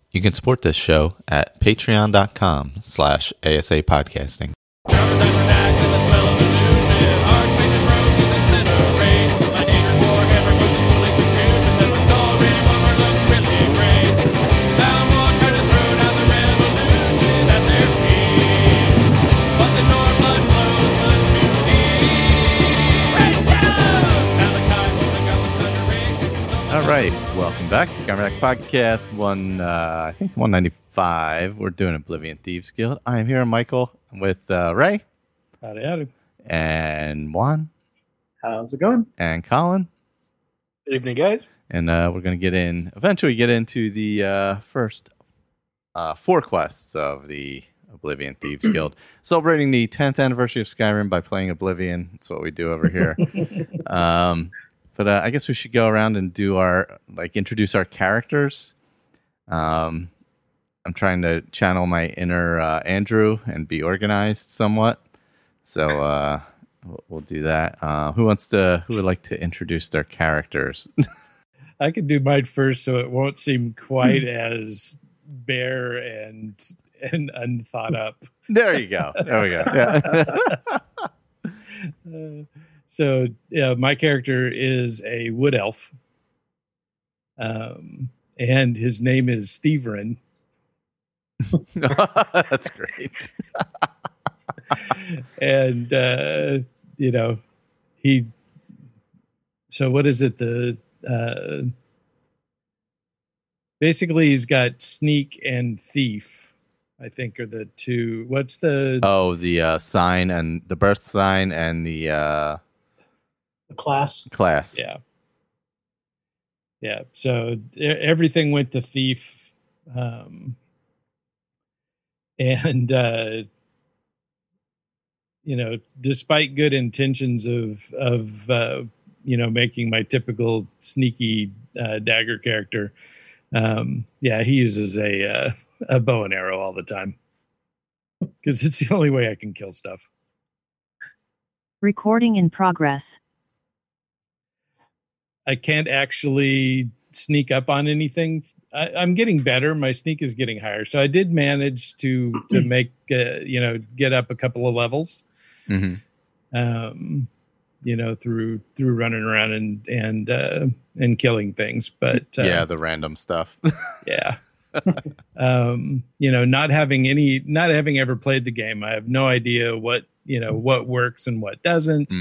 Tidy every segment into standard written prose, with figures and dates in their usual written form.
You can support this show at patreon.com/ASA podcasting. All right, welcome back to Skyrim Podcast, I think 195. We're doing Oblivion Thieves Guild. I am here, Michael, with Ray. Howdy, howdy. And Juan. How's it going? And Colin. Good evening, guys. And we're going to eventually get into the first 4 quests of the Oblivion Thieves Guild. Celebrating the 10th anniversary of Skyrim by playing Oblivion. That's what we do over here. But I guess we should go around and do introduce our characters. I'm trying to channel my inner Andrew and be organized somewhat. So we'll do that. Who would like to introduce their characters? I could do mine first so it won't seem quite as bare and unthought up. There you go. There we go. Yeah. So my character is a wood elf, and his name is Thieverin. That's great. And he. So what is it? Basically, he's got sneak and thief, I think, are the two. What's the? Oh, the sign and the birth sign and the class. Yeah. So everything went to thief, and despite good intentions of making my typical sneaky dagger character, he uses a bow and arrow all the time because it's the only way I can kill stuff. Recording in progress. I can't actually sneak up on anything. I'm getting better. My sneak is getting higher. So I did manage to make, get up a couple of levels, through running around and killing things. But the random stuff. Yeah. Not having ever played the game, I have no idea what works and what doesn't.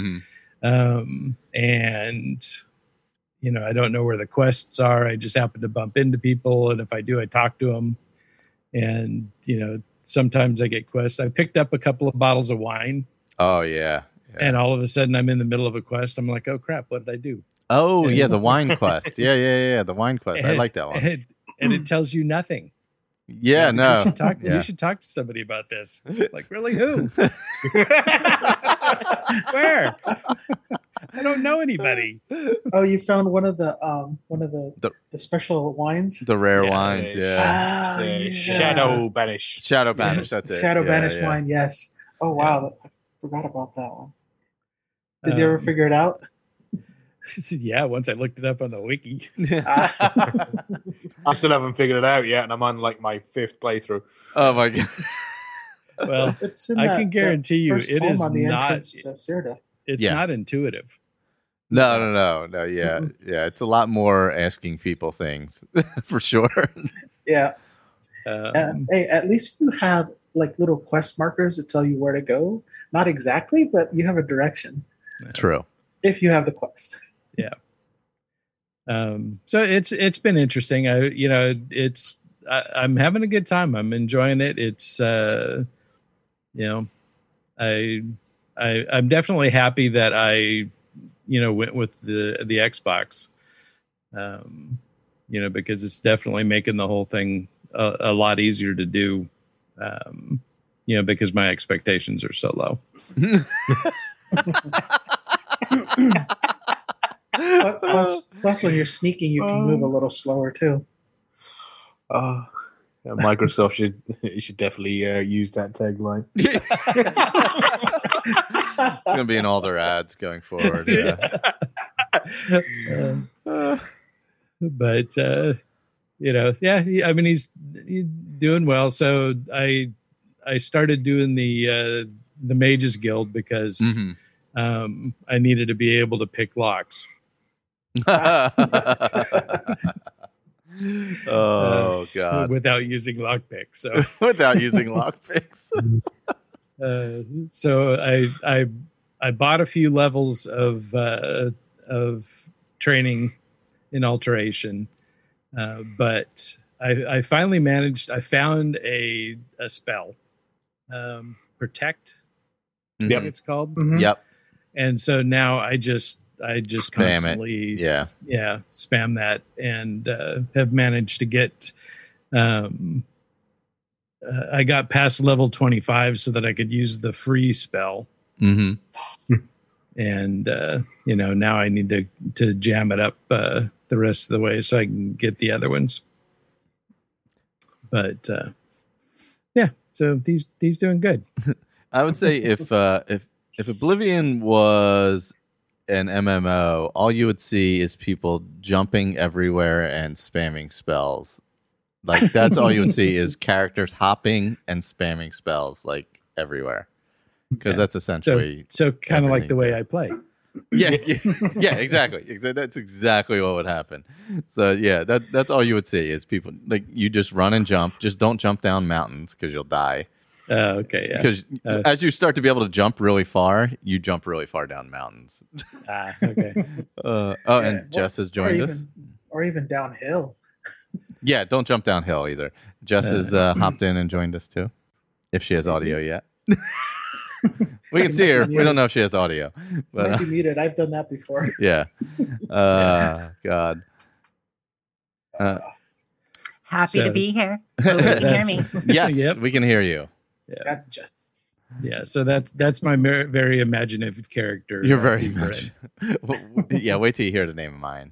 I don't know where the quests are. I just happen to bump into people. And if I do, I talk to them. And, sometimes I get quests. I picked up a couple of bottles of wine. Oh, yeah. And all of a sudden I'm in the middle of a quest. I'm like, oh, crap, what did I do? Oh, the wine quest. Yeah. The wine quest. I like that one. And it tells you nothing. Yeah, no. You should talk to somebody about this. Like, really? Who? Where? I don't know anybody. Oh, you found one of the special wines? The rare wines, yeah. Shadow Banish. Shadow Banish, that's it. Shadow Banish wine, yes. Oh, wow. I forgot about that one. Did you ever figure it out? Yeah, once I looked it up on the wiki. I still haven't figured it out yet, and I'm on like my 5th playthrough. Oh my god! Well, I can guarantee you, it is on the not. To Cyrda. It's not intuitive. No. Yeah, it's a lot more asking people things for sure. Yeah. Hey, at least you have like little quest markers that tell you where to go. Not exactly, but you have a direction. True. If you have the quest. Yeah. So it's been interesting. I'm having a good time. I'm enjoying it. It's I'm definitely happy that I went with the Xbox. Because it's definitely making the whole thing a lot easier to do. Because my expectations are so low. Plus, when you're sneaking, you can move a little slower too. Microsoft should definitely use that tagline. It's going to be in all their ads going forward. Yeah. But I mean, he's doing well. So I started doing the Mages Guild because I needed to be able to pick locks. Oh God! Without using lockpicks. So without using lockpicks. So I bought a few levels of training in alteration, but I finally managed. I found a spell, protect. I think it's called. Mhm. Yep. And so now I just Spam constantly it. Yeah. spam that, and have managed to get. I got past level 25 so that I could use the free spell. Mm-hmm. And now I need to jam it up the rest of the way so I can get the other ones. But so he's doing good. I would say if Oblivion was an MMO, all you would see is people jumping everywhere and spamming spells. Like that's all you would see is characters hopping and spamming spells like everywhere. Because that's essentially so kind of like the way I play. Yeah, exactly. That's exactly what would happen. So yeah, that's all you would see is people like you just run and jump. Just don't jump down mountains because you'll die. Okay, yeah. Because as you start to be able to jump really far, you jump really far down mountains. Okay. And Jess has joined us. Or even downhill. Yeah, don't jump downhill either. Jess has hopped in and joined us too, if she has audio yet. We can see her. We don't know if she has audio. But, Might be muted. I've done that before. Yeah. God. Happy to be here. Hope you can hear me. Yes, we can hear you. Yeah. Gotcha. Yeah, so that's my very imaginative character. You're very much. Yeah, wait till you hear the name of mine.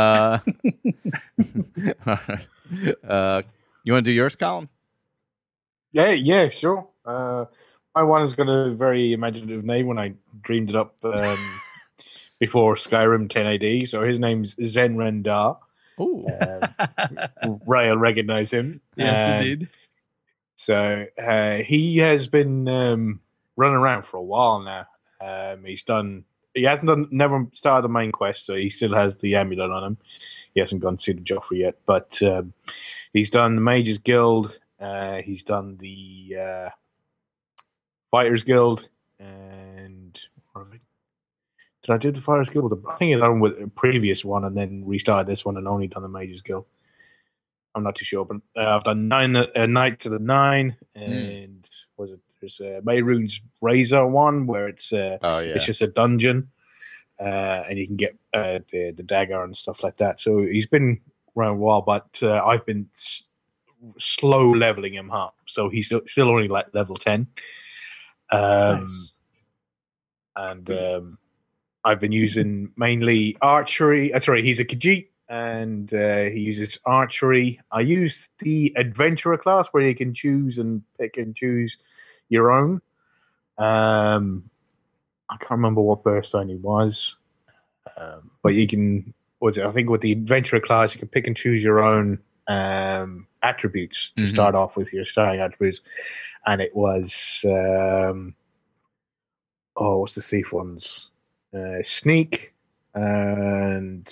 You want to do yours, Colin? Yeah, sure. My one has got a very imaginative name when I dreamed it up before Skyrim 10AD. So his name's Zen Rendar. Ooh. Ray will recognize him. Yes, indeed. So he has been running around for a while now. He never started the main quest, so he still has the amulet on him. He hasn't gone to see the Joffrey yet, but he's done the Mages Guild. He's done the Fighters Guild, and did I do the Fighters Guild? I think I've done with a previous one and then restarted this one and only done the Mages Guild. I'm not too sure, but I've done Knights of the Nine, and there's Mehrunes Razor one where it's just a dungeon, and you can get the dagger and stuff like that. So he's been around a while, but I've been slow leveling him up, so he's still only like level 10. Nice. And I've been using mainly archery. Sorry, he's a Khajiit, and he uses archery. I use the adventurer class where you can choose and pick and choose your own. I can't remember what Burstone he was, but you can. I think with the adventurer class, you can pick and choose your own attributes to start off with, your starting attributes. And it was what's the thief ones? Sneak and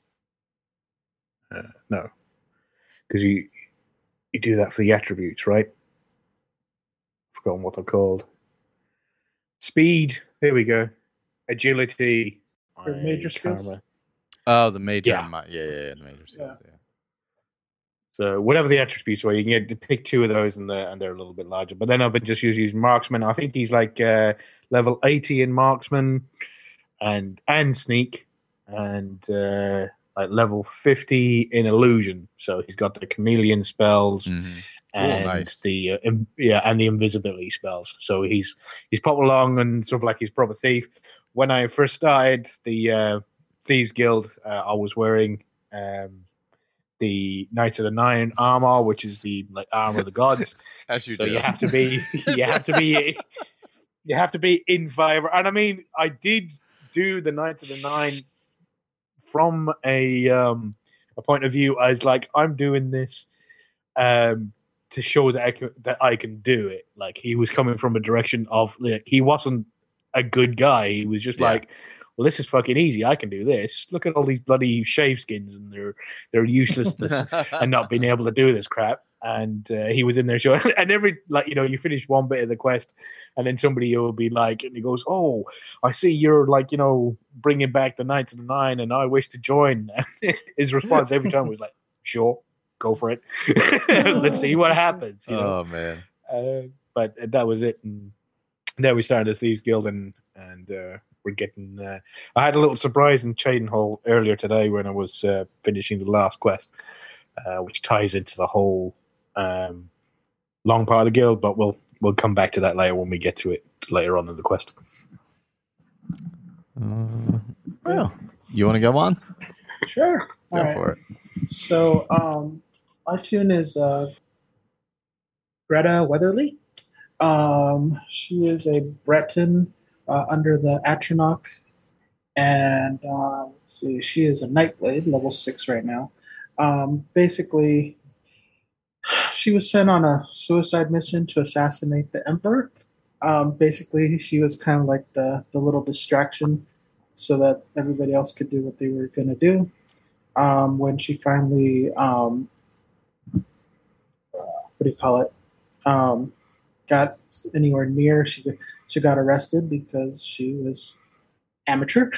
no, because you do that for the attributes, right? I've forgotten what they're called. Speed. There we go. Agility. Your major skills. Oh, the major. Yeah. The major skills. Yeah. So whatever the attributes were, you can get to pick two of those, and they're a little bit larger. But then I've been just using marksman. I think he's like level 80 in marksman and sneak, and like level 50 in illusion. So he's got the chameleon spells and nice. and the invisibility spells. So he's popped along and sort of like he's a proper thief. When I first started the Thieves Guild, I was wearing the Knights of the Nine armor, which is the armor of the gods. As you So do. you have to be in favor. And I mean, I did do the Knights of the Nine from a a point of view as like I'm doing this to show that I can do it. Like he was coming from a direction of like, he wasn't a good guy. He was just like, well, this is fucking easy. I can do this. Look at all these bloody shave skins and their uselessness and not being able to do this crap. And he was in there showing, and every like you finish one bit of the quest, and then somebody will be like, and he goes, "Oh, I see you're like bringing back the Knights of the Nine, and I wish to join." His response every time was like, "Sure, go for it. Let's see what happens." Oh man! But that was it, and then we started the Thieves Guild, and we're getting. I had a little surprise in Cheydinhal earlier today when I was finishing the last quest, which ties into the whole long part of the guild. But we'll come back to that later when we get to it later on in the quest. Well, you want to go on? Sure. Go for it. So, my tune is Greta Weatherly. She is a Breton under the Atronach, and let's see, she is a Nightblade, level 6 right now. Basically, she was sent on a suicide mission to assassinate the Emperor. Basically, she was kind of like the little distraction so that everybody else could do what they were going to do. When she finally, got anywhere near, she got arrested because she was amateur.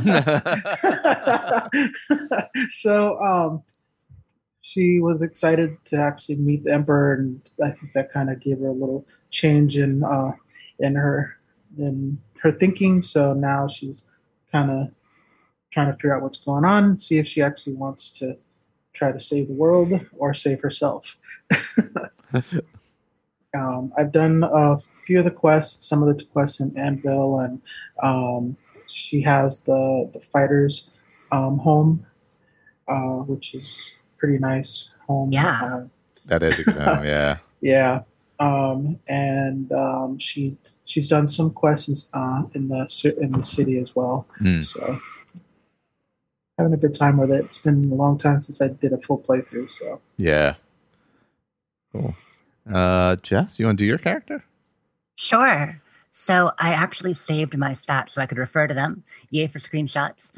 So she was excited to actually meet the Emperor, and I think that kind of gave her a little change in her thinking. So now she's kind of trying to figure out what's going on and see if she actually wants to try to save the world or save herself. I've done a few of the quests, some of the quests in Anvil, and she has the fighter's home, which is pretty nice home. Yeah. That is a good home, yeah. Yeah. And she's done some quests in the city as well. So having a good time with it. It's been a long time since I did a full playthrough. So yeah. Cool. Jess, you want to do your character? Sure. So I actually saved my stats so I could refer to them. Yay for screenshots.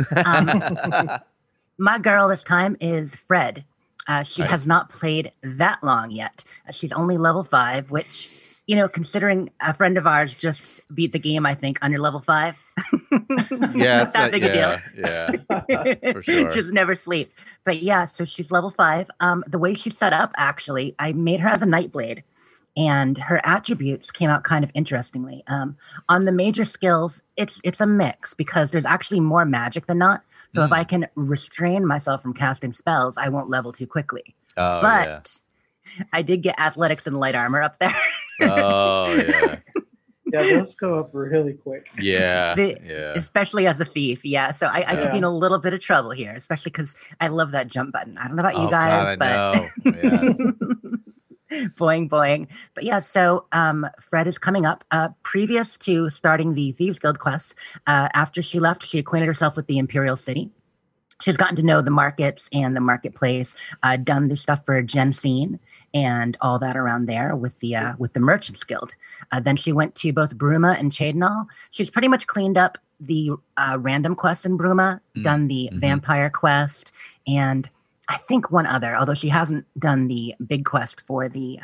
My girl this time is Fred. She has not played that long yet. She's only level 5, which, considering a friend of ours just beat the game, I think, under level 5. Yeah, it's not big a deal. Yeah, for sure. Just never sleep. But yeah, so she's level 5. The way she's set up, actually, I made her as a Nightblade, and her attributes came out kind of interestingly. On the major skills, it's a mix because there's actually more magic than not. So if I can restrain myself from casting spells, I won't level too quickly. But I did get athletics and light armor up there. Oh, yeah. Yeah, those go up really quick. Yeah, especially as a thief. Yeah, so I could be in a little bit of trouble here, especially because I love that jump button. I don't know about you guys, God, but yes. boing, boing. But yeah, so Fred is coming up. Previous to starting the Thieves Guild quest, after she left, she acquainted herself with the Imperial City. She's gotten to know the markets and the marketplace, done the stuff for Jensine and all that around there with the Merchants Guild. Then she went to both Bruma and Cheydinhal. She's pretty much cleaned up the random quests in Bruma, done the vampire quest, and I think one other, although she hasn't done the big quest for the,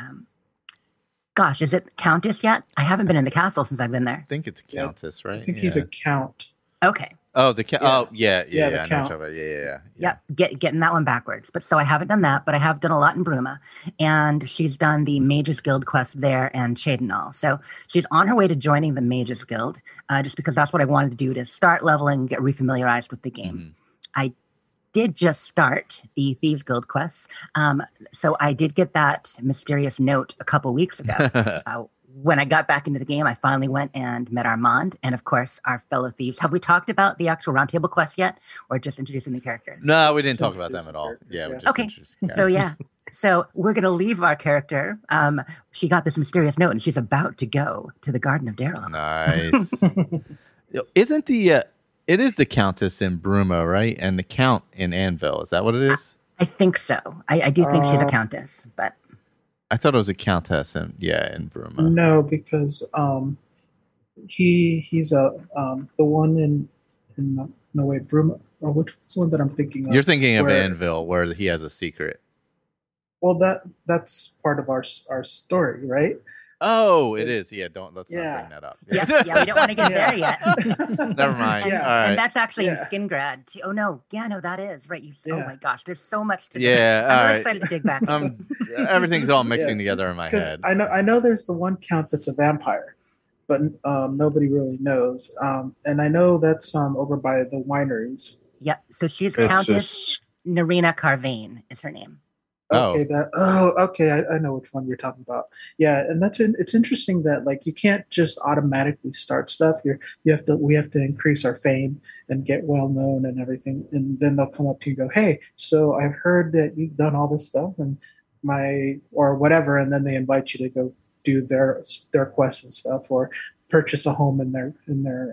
is it Countess yet? I haven't been in the castle since I've been there. I think it's Countess, right? I think he's a count. Okay. Oh, the count. Oh, yeah. The count. Yep, getting that one backwards. But so I haven't done that, but I have done a lot in Bruma. And she's done the Mages Guild quest there and Cheydinhal. So she's on her way to joining the Mages Guild, just because that's what I wanted to do to start leveling, get refamiliarized with the game. I did just start the Thieves Guild quests. So I did get that mysterious note a couple weeks ago. When I got back into the game, I finally went and met Armand and, of course, our fellow thieves. Have we talked about the actual roundtable quest yet, or just introducing the characters? No, we didn't talk about them at all. Yeah, we just introduced the characters. So we're going to leave our character. She got this mysterious note, and she's about to go to the Garden of Darylum. Nice. It is the Countess in Bruma, right? And the Count in Anvil. Is that what it is? I think so. I do think she's a countess, but I thought it was a countess in Bruma. No, because he's the one in no wait, Bruma, or which one that I'm thinking of? You're thinking of where- Anvil, where he has a secret. Well, that's part of our story, right? Oh, it is. Yeah, let's Yeah. not bring that up. yeah, we don't want to get there yet. Never mind. And, Yeah. All right. and that's actually in Yeah. Skingrad too. Oh no, that is right. Oh Yeah. my gosh, there's so much to. Yeah, I'm all really right. excited to dig back. Everything's all mixing Yeah. together in my Because head. I know there's the one count that's a vampire, but nobody really knows. And I know that's over by the wineries. Yeah, so she's It's Countess just Narina Carvane is her name. Oh. Okay, I know which one you're talking about. Yeah, and it's interesting that like you can't just automatically start stuff. We have to increase our fame and get well known and everything, and then they'll come up to you and go, "Hey, so I've heard that you've done all this stuff and or whatever," and then they invite you to go do their quests and stuff or purchase a home in their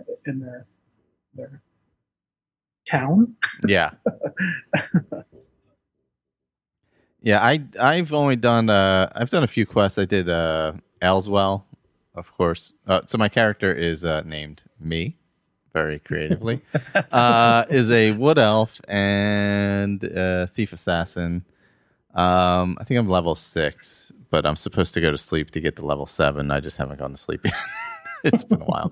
town. Yeah. Yeah, I've only done I've done a few quests. I did Elswell, of course. So my character is named Me, very creatively. Is a wood elf and thief assassin. I think I'm level 6, but I'm supposed to go to sleep to get to level 7. I just haven't gone to sleep yet. It's been a while.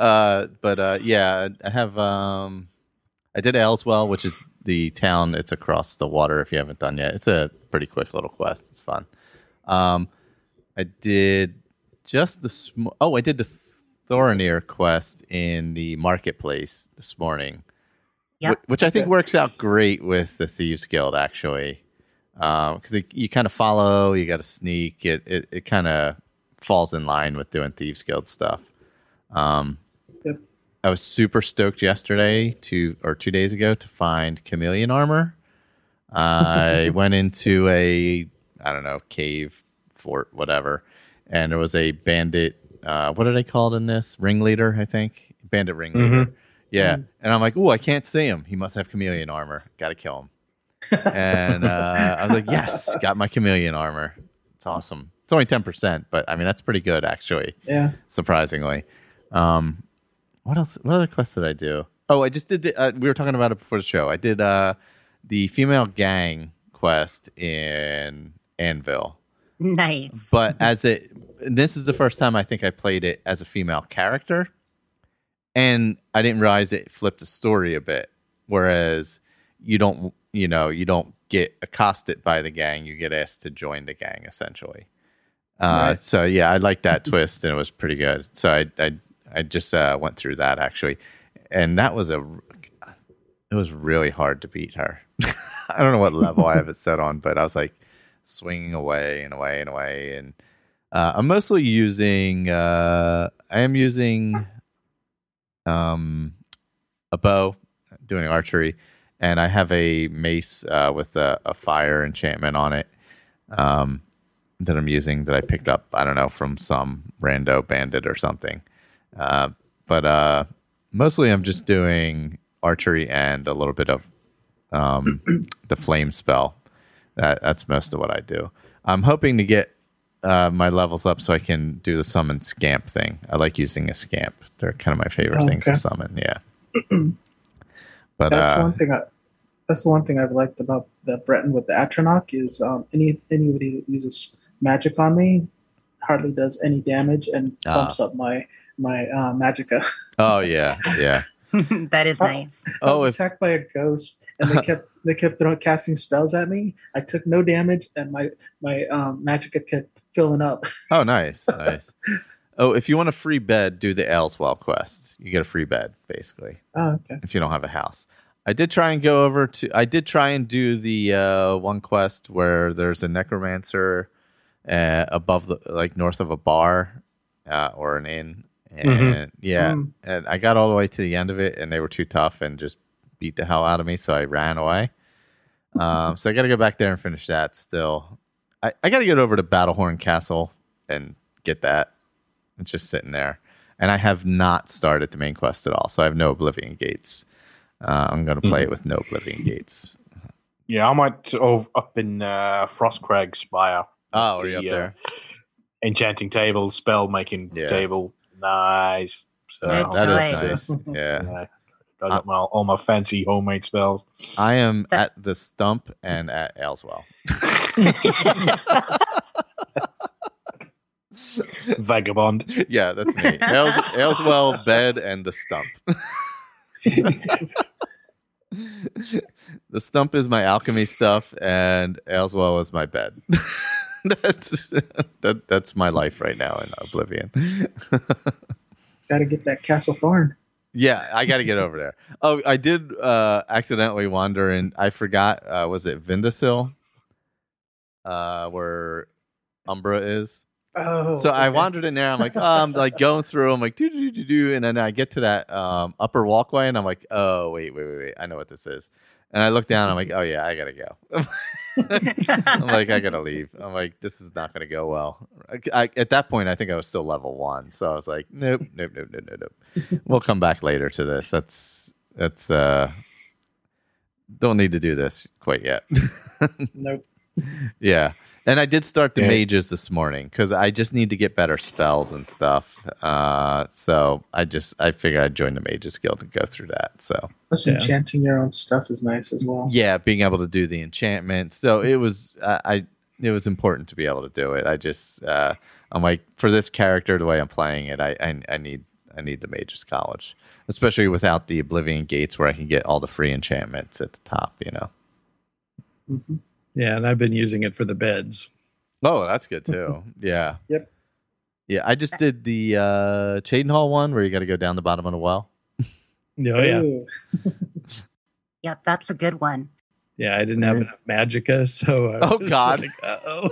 Yeah, I have I did Elswell, which is the town. It's across the water if you haven't done yet. It's a pretty quick little quest. It's fun. I did just I did the Thorinir quest in the marketplace this morning. Yep. Which I think works out great with the Thieves Guild, actually. Because you kind of follow, you got to sneak. It kind of falls in line with doing Thieves Guild stuff. Yep. I was super stoked yesterday 2 days ago to find chameleon armor. I went into a cave, fort, whatever, and there was a bandit. What are they called in this? Ringleader, I think. Bandit ringleader. Mhm. Yeah, and I'm like, I can't see him. He must have chameleon armor. Got to kill him. And I was like, yes, got my chameleon armor. It's awesome. It's only 10%, but I mean that's pretty good actually. Yeah. Surprisingly. What else? What other quests did I do? Oh, I just did we were talking about it before the show. I did the female gang quest in Anvil. Nice. But this is the first time I think I played it as a female character. And I didn't realize it flipped the story a bit. Whereas you don't get accosted by the gang, you get asked to join the gang essentially. Right. So yeah, I liked that twist and it was pretty good. So I just went through that actually, and that was it was really hard to beat her. I don't know what level I have it set on, but I was like swinging away and away and away, and I'm mostly using I am using a bow, doing archery, and I have a mace with a fire enchantment on it that I'm using that I picked up, I don't know, from some rando bandit or something. But mostly I'm just doing archery and a little bit of the flame spell. That's most of what I do. I'm hoping to get my levels up so I can do the summon scamp thing. I like using a scamp. They're kind of my favorite things to summon. Yeah. But That's one thing I've liked about the Breton with the Atronach is anybody that uses magic on me hardly does any damage and bumps up my magicka. Oh yeah. That is nice. I was attacked by a ghost, and they kept casting spells at me. I took no damage, and my magicka kept filling up. Oh, nice. Oh, if you want a free bed, do the Elswell quest. You get a free bed, basically. Oh, okay. If you don't have a house. I did try and do the one quest where there's a necromancer above north of a bar or an inn. And and I got all the way to the end of it, and they were too tough and just beat the hell out of me, so I ran away. So I got to go back there and finish that still. I got to get over to Battlehorn Castle and get that. It's just sitting there. And I have not started the main quest at all, so I have no Oblivion Gates. I'm going to play it with no Oblivion Gates. Yeah, I might sort of up in Frostcrag Spire. Oh, are you up there? Enchanting table, spell making table. Nice. So Good That is choice. nice. Yeah. yeah, I got all my fancy homemade spells. I am at the Stump and at Ayleswell. Vagabond. Yeah, that's me. Ayleswell, bed, and the Stump. The Stump is my alchemy stuff, and Ayleswell is my bed. That's my life right now in Oblivion. Got to get that Castle Thorn. Yeah, I got to get over there. Oh, I did accidentally wander, and I forgot. Was it Vindasil? Where Umbra is. Oh, So I wandered in there. I'm like, I'm like going through. I'm like, do, and then I get to that upper walkway, and I'm like, oh, wait, I know what this is. And I look down. I'm like, oh yeah, I gotta go. I'm like, I gotta leave. I'm like, this is not gonna go well. At that point, I think I was still level 1, so I was like, nope. We'll come back later to this. That's don't need to do this quite yet. Nope. Yeah. And I did start the mages this morning because I just need to get better spells and stuff. So I figured I'd join the mages guild and go through that. So enchanting your own stuff is nice as well. Yeah, being able to do the enchantment. So it was it was important to be able to do it. I'm like, for this character, the way I'm playing it, I need the mages college, especially without the Oblivion gates where I can get all the free enchantments at the top. Mm-hmm. Yeah, and I've been using it for the beds. Oh, that's good too. Yeah. Yep. Yeah, I just did the Cheydinhal one where you got to go down the bottom of the well. Oh, yeah. Ooh. Yep, that's a good one. Yeah, I didn't have enough magicka, so I was God. like, uh-oh.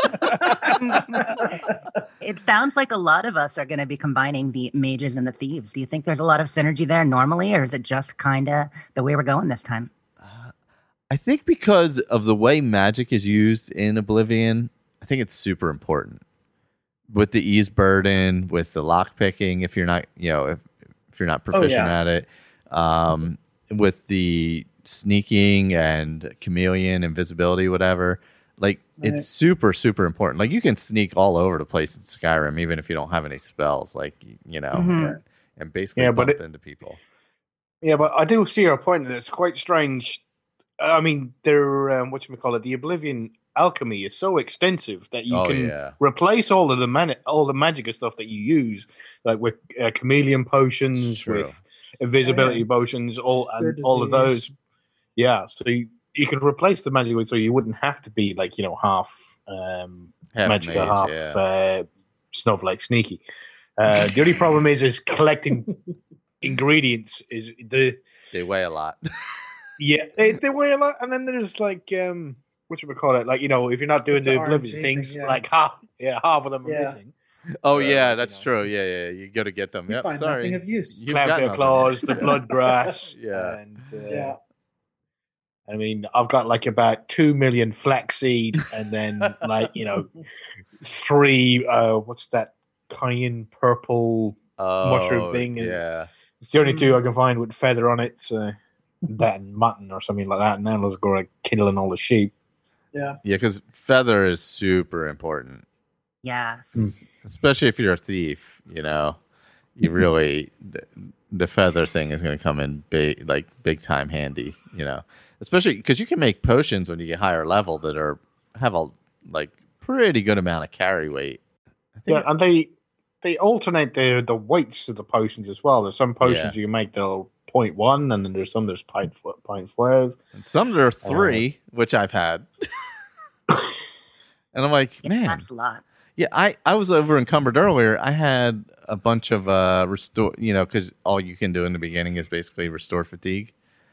It sounds like a lot of us are going to be combining the mages and the thieves. Do you think there's a lot of synergy there normally, or is it just kind of the way we're going this time? I think because of the way magic is used in Oblivion, I think it's super important. With the ease burden, with the lock picking, if you're not, if you're not proficient at it, with the sneaking and chameleon, invisibility, whatever, like it's super, super important. Like you can sneak all over the place in Skyrim, even if you don't have any spells, like, and basically bump into people. Yeah, but I do see your point that it's quite strange. I mean, the Oblivion alchemy is so extensive that you can replace all of the magic stuff that you use, like with chameleon potions, with invisibility potions, all of those. Yeah, so you could replace the magic with, so you wouldn't have to be like half magic, half snowflake sneaky. The only problem is collecting ingredients is they weigh a lot. Yeah, they weigh a lot, and then there's like whatchamacallit, like if you're not doing the Oblivion things, like half of them are missing. Oh yeah, that's true. Yeah, you got to get them. Yep, find sorry. nothing of use. Clamp claws, the blood grass. And I mean, I've got like about 2 million flaxseed, and then like 3 what's that cayenne purple mushroom thing? And it's the only 2 I can find with feather on it. So. That and mutton or something like that, and then let's go killing all the sheep. Yeah, because feather is super important. Yes, especially if you're a thief. You really the feather thing is going to come in big time handy. Especially because you can make potions when you get higher level that have a pretty good amount of carry weight. And they alternate the weights of the potions as well. There's some potions you can make they'll 0.1, and then there's some there's 0.5, and some there are 3, which I've had. And I'm like, man, that's a lot. Yeah, I was over encumbered earlier. I had a bunch of restore, because all you can do in the beginning is basically restore fatigue.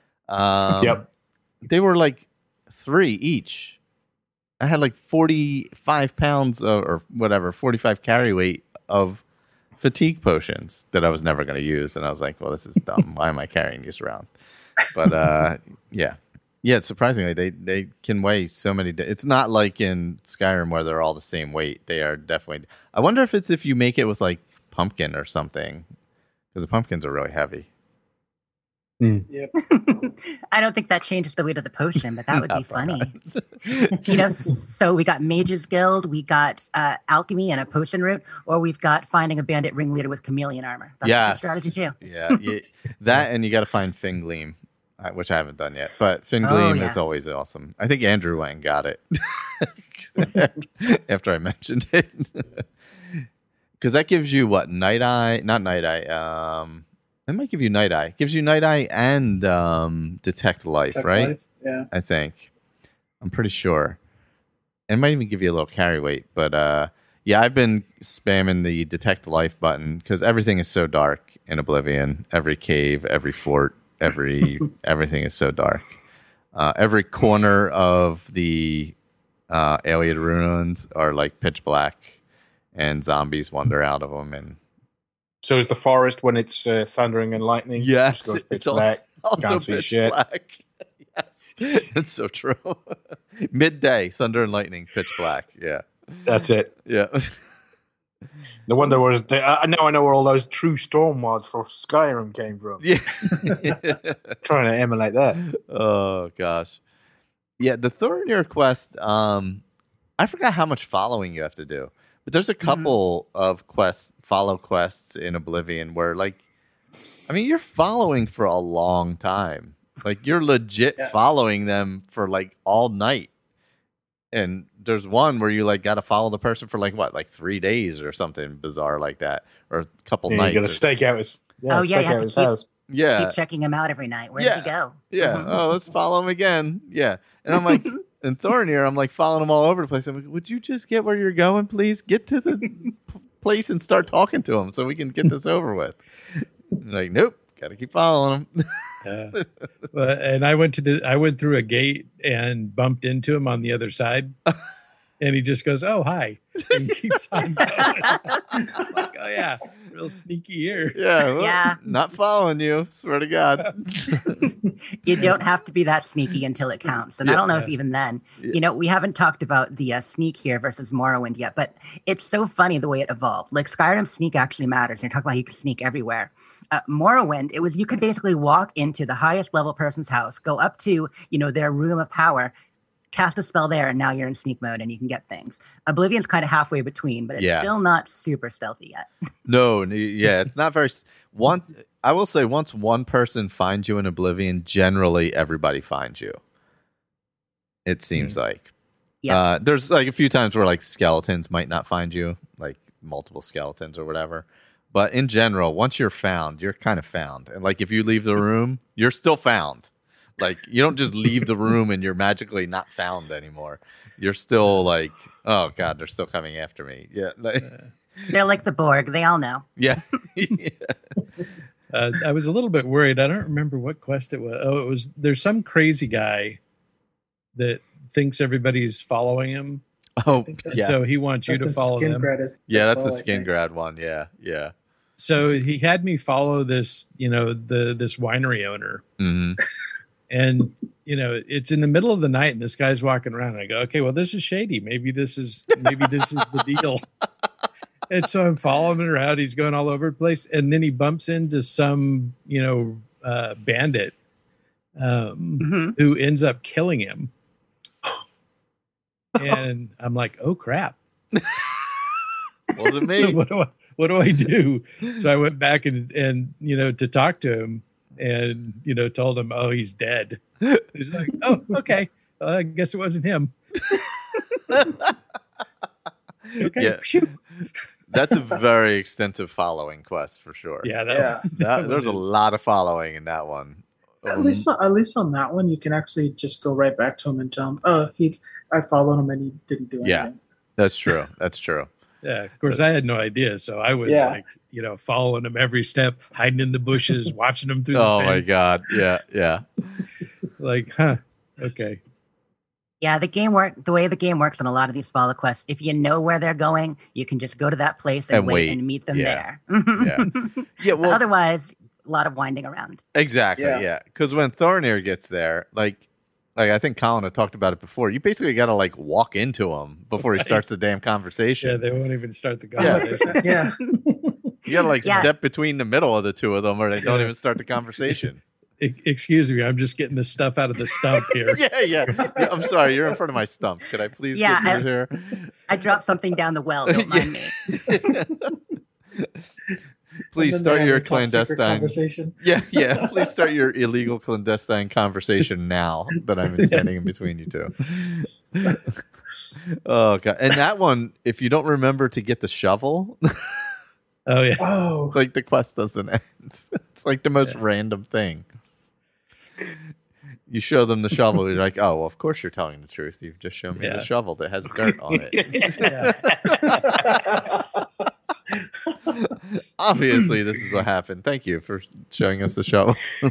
They were like 3 each. I had like 45 pounds or whatever, 45 carry weight of fatigue potions that I was never going to use, and I was like, well, this is dumb. Why am I carrying these around? But surprisingly they can weigh so many it's not like in Skyrim where they're all the same weight. They are definitely. I wonder if you make it with like pumpkin or something, because the pumpkins are really heavy. Yep. I don't think that changes the weight of the potion, but that would No, be funny. probably So we got Mage's Guild, we got alchemy and a potion route, or we've got finding a bandit ringleader with chameleon armor. That's a good Yes. strategy too. Yeah, that and you got to find Fingleam, which I haven't done yet. But Fingleam yes. is always awesome. I think Andrew went and got it after I mentioned it. Because that gives you what? Night Eye? Not Night Eye. That might give you Night Eye. Gives you Night Eye and Detect Life, Tech right? Life, yeah. I think. I'm pretty sure. It might even give you a little carry weight. But yeah, I've been spamming the Detect Life button because everything is so dark in Oblivion. Every cave, every fort, everything is so dark. Every corner of the Alien ruins are like pitch black, and zombies wander out of them. And So is the forest when it's thundering and lightning? yes, Just goes pitch it's black, also can't see pitch shit. black. Yes, it's so true. Midday, thunder and lightning, pitch black. Yeah, That's it. yeah. No wonder now I know where all those true storm mods for Skyrim came from. Yeah. Trying to emulate that. Oh gosh. Yeah, the Thorinir quest, I forgot how much following you have to do. But there's a couple of follow quests in Oblivion where you're following for a long time. Like you're legit following them for like all night. And there's one where you got to follow the person for 3 days or something bizarre like that, or a couple nights. You got to stake out his. You have to his house. keep checking him out every night. Where did he go? Yeah. Oh, let's follow him again. Yeah. And I'm like, in Thorinir, I'm following him all over the place. I'm like, would you just get where you're going, please? Get to the place and start talking to him so we can get this over with. Like, nope, got to keep following him. Yeah. And I went through a gate and bumped into him on the other side. And he just goes, "Oh, hi," and keeps on going. I'm like, "Oh yeah, real sneaky here." Yeah, well, Yeah. not following you. Swear to God. You don't have to be that sneaky until it counts. And I don't know if even then, we haven't talked about the sneak here versus Morrowind yet, but it's so funny the way it evolved. Like Skyrim sneak actually matters. You're talking about you can sneak everywhere. Morrowind, it was you could basically walk into the highest level person's house, go up to their room of power, cast a spell there, and now you're in sneak mode and you can get things. Oblivion's kind of halfway between, but it's still not super stealthy yet. No, yeah, it's not very. I will say, once one person finds you in Oblivion, generally everybody finds you. It seems like. Yeah. There's a few times where skeletons might not find you, like multiple skeletons or whatever. But in general, once you're found, you're kind of found. And if you leave the room, you're still found. You don't just leave the room and you're magically not found anymore. You're still oh God, they're still coming after me. Yeah. They're like the Borg. They all know. Yeah. I was a little bit worried. I don't remember what quest it was. Oh, there's some crazy guy that thinks everybody's following him. Oh, yeah. So he wants you to follow them. Yeah, that's the Skingrad one. Yeah, yeah. So he had me follow this, this winery owner. Mm-hmm. And, it's in the middle of the night and this guy's walking around and I go, okay, well, this is shady. Maybe this is the deal. And so I'm following him around. He's going all over the place. And then he bumps into some, bandit who ends up killing him. And I'm like, oh, crap. Wasn't me. What do I do? So I went back and to talk to him and, told him, oh, he's dead. He's like, oh, okay. I guess it wasn't him. Okay. Yeah. Shoot. That's a very extensive following quest for sure. Yeah. There's a lot of following in that one. At least on that one, you can actually just go right back to him and tell him, "Oh, I followed him and he didn't do anything." Yeah, that's true. That's true. Yeah, of course, I had no idea, so I was following him every step, hiding in the bushes, watching him through the fence. Oh my God! Yeah. Okay. Yeah, the way the game works on a lot of these follow quests, if you know where they're going, you can just go to that place and wait and meet them there. Yeah. Well, otherwise, a lot of winding around. Exactly. Yeah. Because when Thorinir gets there, I think Colin had talked about it before. You basically got to walk into him before he starts the damn conversation. Yeah, they won't even start the conversation. Yeah. You got to step between the middle of the two of them, or they don't even start the conversation. Excuse me, I'm just getting the stuff out of the stump here. Yeah. I'm sorry, you're in front of my stump. Could I please get through here? I dropped something down the well. Don't mind me. Please start your top secret clandestine conversation. Yeah. Please start your illegal clandestine conversation now that I'm standing in between you two. Oh god! And that one, if you don't remember to get the shovel, Oh yeah. Oh, like the quest doesn't end. It's like the most random thing. You show them the shovel, you're like, oh, well, of course you're telling the truth. You've just shown me Yeah. the shovel that has dirt on it. Obviously, this is what happened. Thank you for showing us the shovel.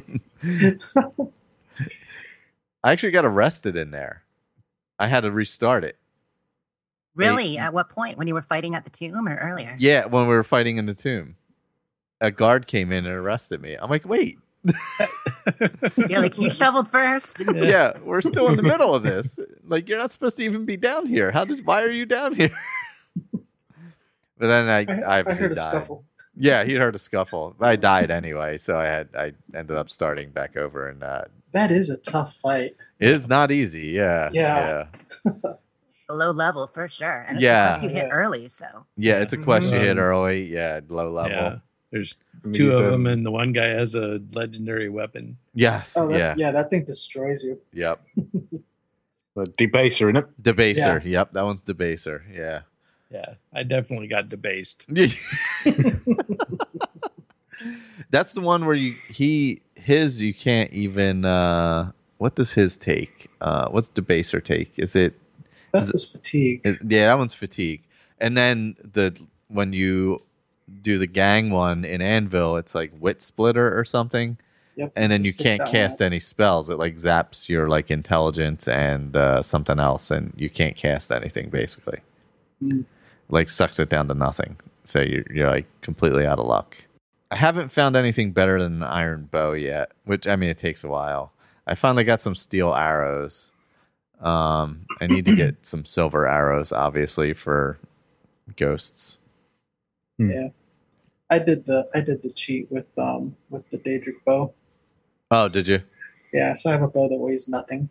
I actually got arrested in there. I had to restart it. Really? At what point? When you were fighting at the tomb or earlier? Yeah, when we were fighting in the tomb. A guard came in and arrested me. I'm like, wait. You're like, you shoveled first. Yeah, we're still in the middle of this. Like, you're not supposed to even be down here. Why are you down here? But then I I obviously heard a died. scuffle. Yeah, he heard a scuffle. I died anyway, so I ended up starting back over, and That is a tough fight. it is not easy. Yeah. Low level for sure. And it's Yeah. a quest you hit early, so. Yeah, it's a quest you hit Mhm. early. Yeah, low level. Yeah. There's I mean, two he's, of them, and the one guy has a legendary weapon. Yes. Oh, yeah. that thing destroys you. Yep. a debacer, isn't it? Debaser. Yep. That one's Debaser. Yeah. Yeah, I definitely got debased. That's the one where you can't even what does his take? What's Debaser take? Is it That was fatigue. yeah, that one's fatigue. And then when you do the gang one in Anvil, it's like Wit Splitter or something. Yep. And then you Just pick can't that one cast up. any spells. It like zaps your like intelligence and something else, and you can't cast anything basically. Mm. Like sucks it down to nothing. So you're like completely out of luck. I haven't found anything better than an iron bow yet, which I mean it takes a while. I finally got some steel arrows. I need to get some silver arrows, obviously, for ghosts. Yeah, I did the cheat with the Daedric bow. Oh, did you? Yeah, so I have a bow that weighs nothing.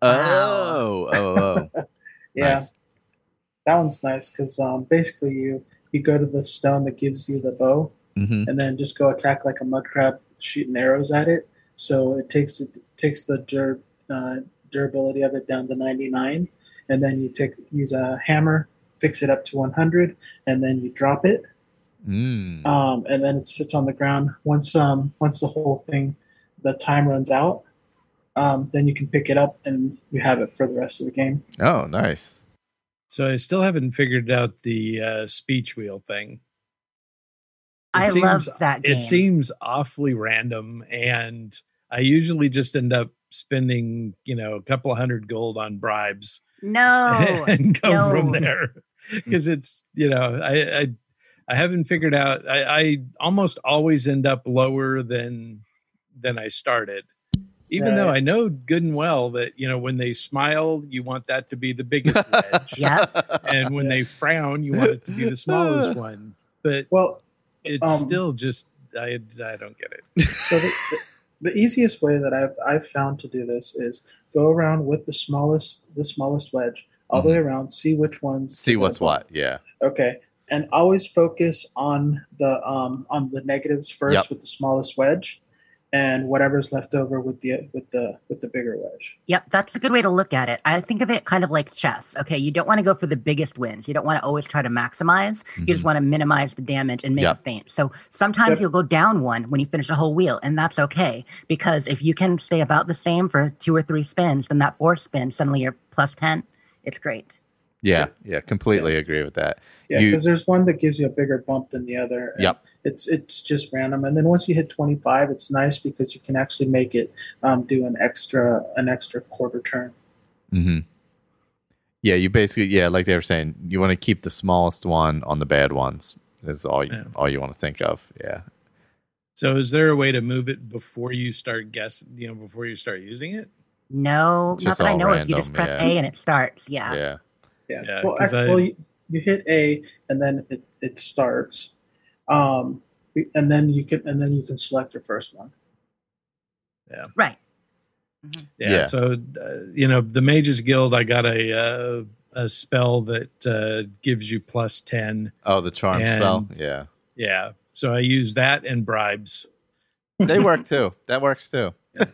Oh. Yeah, Nice. that one's nice because basically you go to the stone that gives you the bow, Mm-hmm. and then just go attack like a mud crab, shooting arrows at it. So it takes the durability of it down to 99, and then you use a hammer, fix it up to 100, and then you drop it. Mm. And then it sits on the ground. Once the whole thing, the time runs out, then you can pick it up and you have it for the rest of the game. Oh, nice. So I still haven't figured out the speech wheel thing. I love that game. It seems awfully random, and I usually just end up spending, a couple of $100 gold on bribes No. and go no. from there. Because it's, I haven't figured out. I almost always end up lower than I started. Even though Right. I know good and well that, when they smile, you want that to be the biggest wedge. Yeah. And when they frown, you want it to be the smallest one. But Well, it's still just, I don't get it. so the easiest way that I've found to do this is go around with the smallest wedge all the way around, see which ones. See what's what. Yeah. Okay, and always focus on the negatives first Yep. with the smallest wedge, and whatever's left over with the bigger wedge. Yep, that's a good way to look at it. I think of it kind of like chess. Okay, you don't want to go for the biggest wins. You don't want to always try to maximize. You just want to minimize the damage and make Yep. it faint. So sometimes Yep. you'll go down one when you finish a whole wheel, and that's okay. Because if you can stay about the same for 2 or 3 spins, then that 4th spin, suddenly you're plus 10. It's great. Yeah. Yeah. Completely agree with that. Yeah, You- because there's one that gives you a bigger bump than the other. and Yep. It's just random, and then once you hit 25, it's nice because you can actually make it do an extra quarter turn. Mm-hmm. Yeah, you basically, like they were saying, you want to keep the smallest one on the bad ones. Is all you want to think of. Yeah. So is there a way to move it before you start before you start using it? No, It's not just that I all know of. You just random, press yeah. A and it starts. Yeah. Yeah. Yeah. Yeah, Well, 'cause you hit A and then it starts, and then you can select your first one. Right. Yeah. So, the Mages Guild, I got a spell that gives you plus 10. Oh, the charm spell. Yeah. Yeah. So I use that and bribes. They work too. That works too.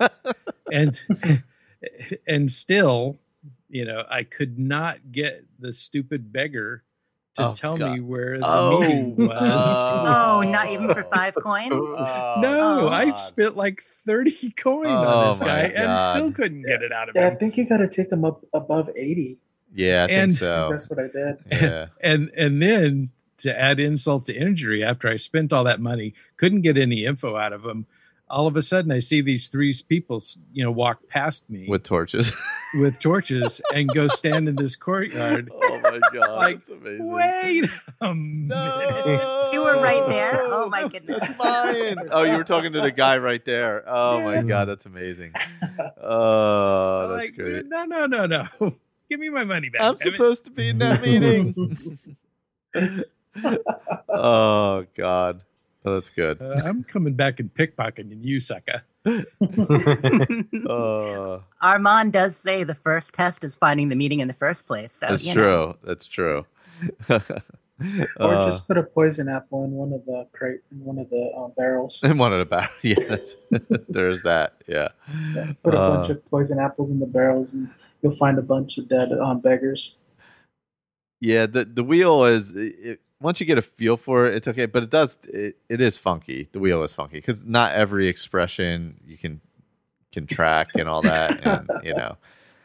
and still, I could not get the stupid beggar to tell me where the meeting was. Not even for 5 coins? No, I spent like 30 coins on this guy and still couldn't get it out of him. I think you got to take him up above 80. Yeah, I think so. That's what I did. Yeah. And then to add insult to injury, after I spent all that money, couldn't get any info out of him. All of a sudden, I see these 3 people, walk past me with torches, and go stand in this courtyard. Oh my god! Like, that's amazing. Wait a minute! You were right there. Oh my goodness! That's mine. Oh, you were talking to the guy right there. Oh my god, that's amazing. Oh, that's great. No! Give me my money back. I'm supposed to be in that meeting. Oh god. Oh, that's good. I'm coming back and pickpocketing you, sucker. Armand does say the first test is finding the meeting in the first place. So, that's true. That's true. Or just put a poison apple in one of the barrels. In one of the barrels, yes. There's that. Yeah. Put a bunch of poison apples in the barrels, and you'll find a bunch of dead beggars. Yeah, the wheel is. Once you get a feel for it, it's okay, but it is funky. The wheel is funky because not every expression you can track and all that, and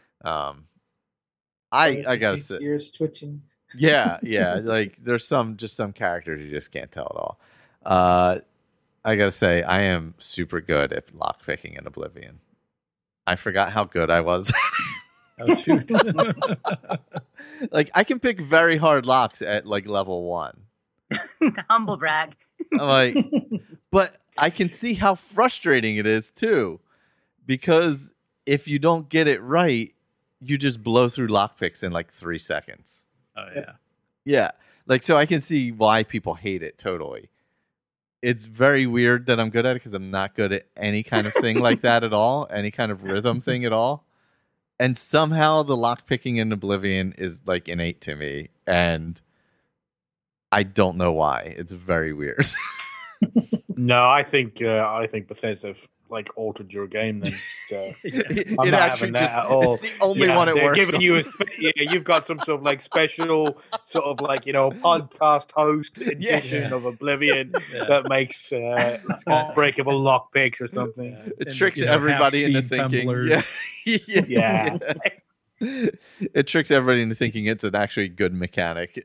I gotta say, ears twitching. Yeah, like there's some characters you just can't tell at all. I gotta say, I am super good at lockpicking in Oblivion. I forgot how good I was. Oh shoot! Like I can pick very hard locks at like level 1. Humble brag. I'm like, but I can see how frustrating it is too, because if you don't get it right, you just blow through lockpicks in like 3 seconds. Oh yeah, yeah. Like so, I can see why people hate it totally. It's very weird that I'm good at it because I'm not good at any kind of thing like that at all, any kind of rhythm thing at all. And somehow the lockpicking in Oblivion is like innate to me, and I don't know why. It's very weird. No, I think Bethesda like altered your game. Then I'm it not actually having that just at all. it's the only one it they're works. giving you you've got some sort of like special sort of like podcast host edition of Oblivion that makes unbreakable lockpicks or something. It tricks everybody into thinking. Yeah. It tricks everybody into thinking it's an actually good mechanic.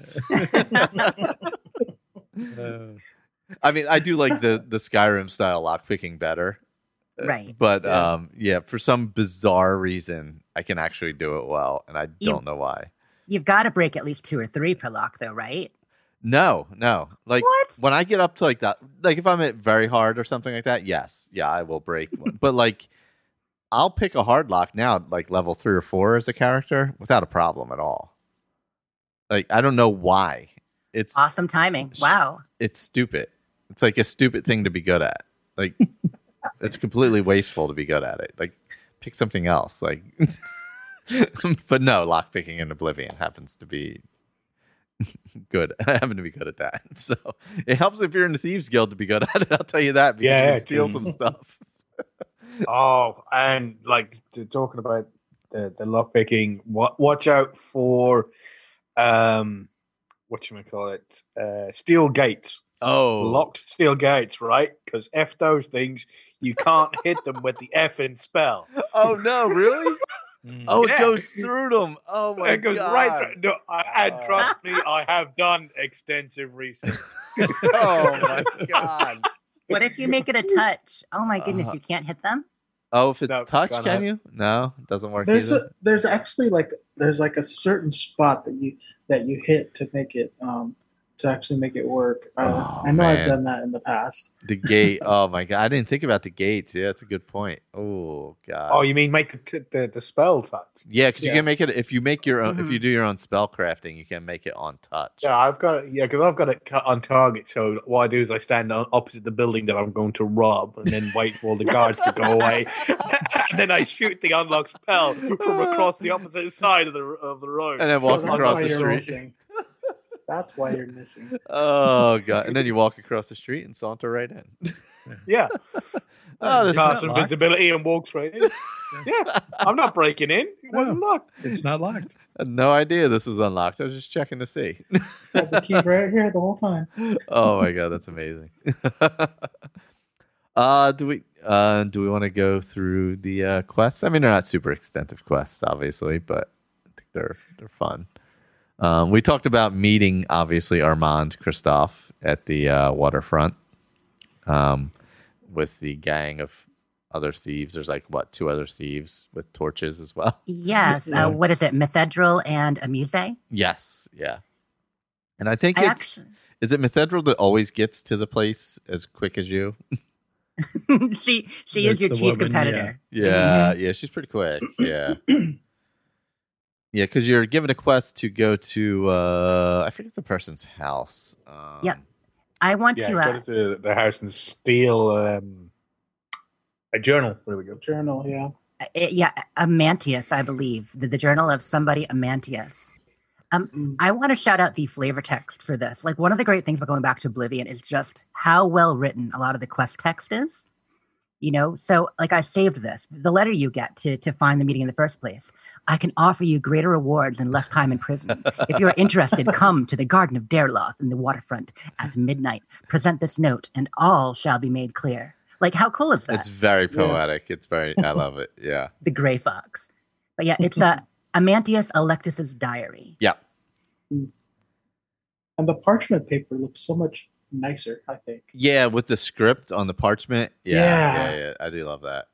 I mean, I do like the Skyrim style lockpicking better. Right. But for some bizarre reason, I can actually do it well, and I don't know why. You've got to break at least 2 or 3 per lock, though, right? No. Like what? When I get up to like that, like if I'm at very hard or something like that, yes, I will break one. But like, I'll pick a hard lock now, like level 3 or 4 as a character without a problem at all. Like I don't know why. It's awesome timing. Wow. It's stupid. It's like a stupid thing to be good at. Like it's completely wasteful to be good at it. Like pick something else. Like, but no, lockpicking in Oblivion happens to be good. I happen to be good at that. So it helps if you're in the Thieves Guild to be good at it. I'll tell you that. Because you can steal some stuff. Oh, and like talking about the lockpicking, watch out for whatchamacallit, steel gates. Oh, locked steel gates, right? Because F those things, you can't hit them with the F-in spell. Oh no, really? Oh, Yeah. It goes through them. Oh my god! It goes right through. No, and trust me, I have done extensive research. Oh my god! What if you make it a touch? Oh my goodness, you can't hit them? Oh, if it's No, touch, can't can have- you? No, it doesn't work There's either. there's actually like a certain spot that you hit to make it to actually make it work. Oh, I know man. I've done that in the past. The gate. Oh my god, I didn't think about the gates. Yeah, that's a good point. Oh god. Oh, you mean make the spell touch? yeah, because you Yeah. can make it if you make your own. If you do your own spell crafting, you can make it on touch. Yeah, I've got it. Yeah, because I've got it on target. So what I do is I stand opposite the building that I'm going to rob, and then wait for all the guards to go away, and then I shoot the unlock spell from across the opposite side of the road. And then walk That's across why the you're street. missing. That's why you're missing. Oh god! And then you walk across the street and saunter right in. Yeah, Oh, this is cast not locked. invisibility and walk straight in. Yeah, I'm not breaking in. It wasn't locked. It's not locked. I had no idea this was unlocked. I was just checking to see. Had the key right here the whole time. Oh my god, that's amazing. Do we want to go through the quests? I mean, they're not super extensive quests, obviously, but I think they're fun. We talked about meeting, obviously, Armand Christophe at the waterfront with the gang of other thieves. There's like, what, 2 other thieves with torches as well? Yes. Yeah. What is it? Methedral and Amuse? Yes, yeah. And I think I is it Methedral that always gets to the place as quick as you? she That's is your the chief woman, competitor. Yeah, yeah, she's pretty quick. Yeah. Yeah, because you're given a quest to go to I forget the person's house. Yep. I want Yeah, to. go to the house and steal a journal. There we go. Journal, yeah. Yeah, Amantius, I believe. The journal of somebody, Amantius. I want to shout out the flavor text for this. Like, one of the great things about going back to Oblivion is just how well written a lot of the quest text is. You know, so like I saved this. The letter you get to find the meeting in the first place. I can offer you greater rewards and less time in prison. If you're interested, come to the Garden of Dareloth in the waterfront at midnight. Present this note, and all shall be made clear. Like, how cool is that? It's very poetic. It's very I love it. Yeah. The Gray Fox. But yeah, it's Amantius Electus's diary. Yeah. And the parchment paper looks so much nicer, I think. Yeah, with the script on the parchment. Yeah. I do love that.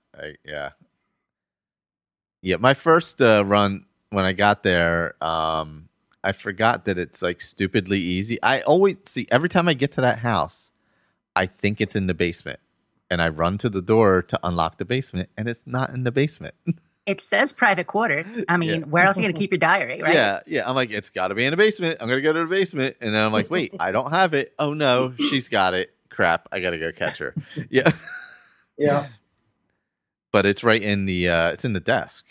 Yeah, my first run when I got there, I forgot that it's like stupidly easy. I always see every time I get to that house, I think it's in the basement. And I run to the door to unlock the basement, and it's not in the basement. It says private quarters. I mean, Yeah. where else are you going to keep your diary, right? Yeah. I'm like, it's got to be in the basement. I'm going to go to the basement. And then I'm like, wait, I don't have it. Oh, no, she's got it. Crap, I got to go catch her. Yeah. Yeah. But it's right in the, it's in the desk,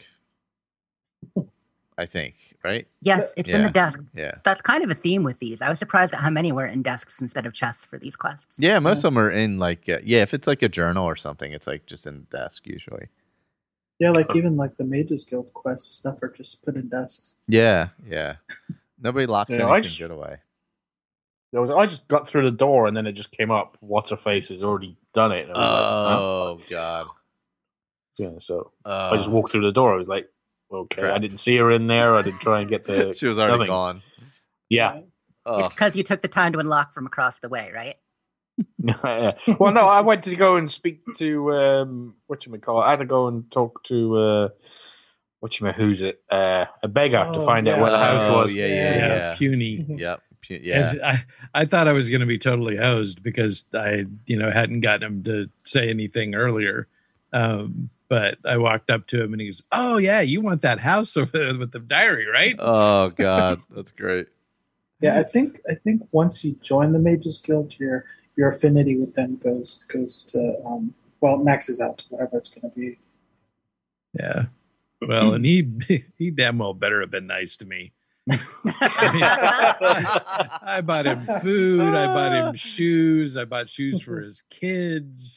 I think, right? Yes, it's in the Yeah. desk. Yeah. That's kind of a theme with these. I was surprised at how many were in desks instead of chests for these quests. Yeah, most of them are in like, if it's like a journal or something, it's like just in the desk usually. Yeah, like even like the Mages Guild quest stuff are just put in desks. Yeah. Nobody locks Yeah, I anything just- good away. I just got through the door and then it just came up. What's her face has already done it. And I was Oh, God. like, yeah, so I just walked through the door. I was like, okay, Crap. I didn't see her in there. I didn't try and get the. She was already nothing. gone. Yeah. Oh. It's because you took the time to unlock from across the way, right? Yeah. Well, no, I went to go and speak to whatchamacallit. I had to go and talk to who's it? A beggar to Oh, find out where the house Oh, was. yeah. Yeah, puny. Yep. Yeah. And I thought I was going to be totally hosed because I, hadn't gotten him to say anything earlier. But I walked up to him and he goes, "Oh yeah, you want that house with the diary, right?" Oh, God. That's great. Yeah, I think once you join the Mages Guild, your affinity with them goes to maxes out to whatever it's going to be. Yeah. Well, and he damn well better have been nice to me. I bought him food. I bought him shoes. I bought shoes for his kids.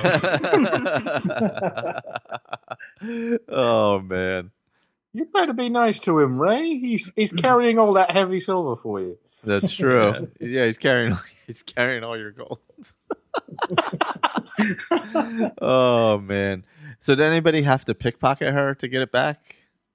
Oh, man. You better be nice to him, Ray. He's carrying all that heavy silver for you. That's true. Yeah, he's carrying all your gold. Oh, man. So did anybody have to pickpocket her to get it back?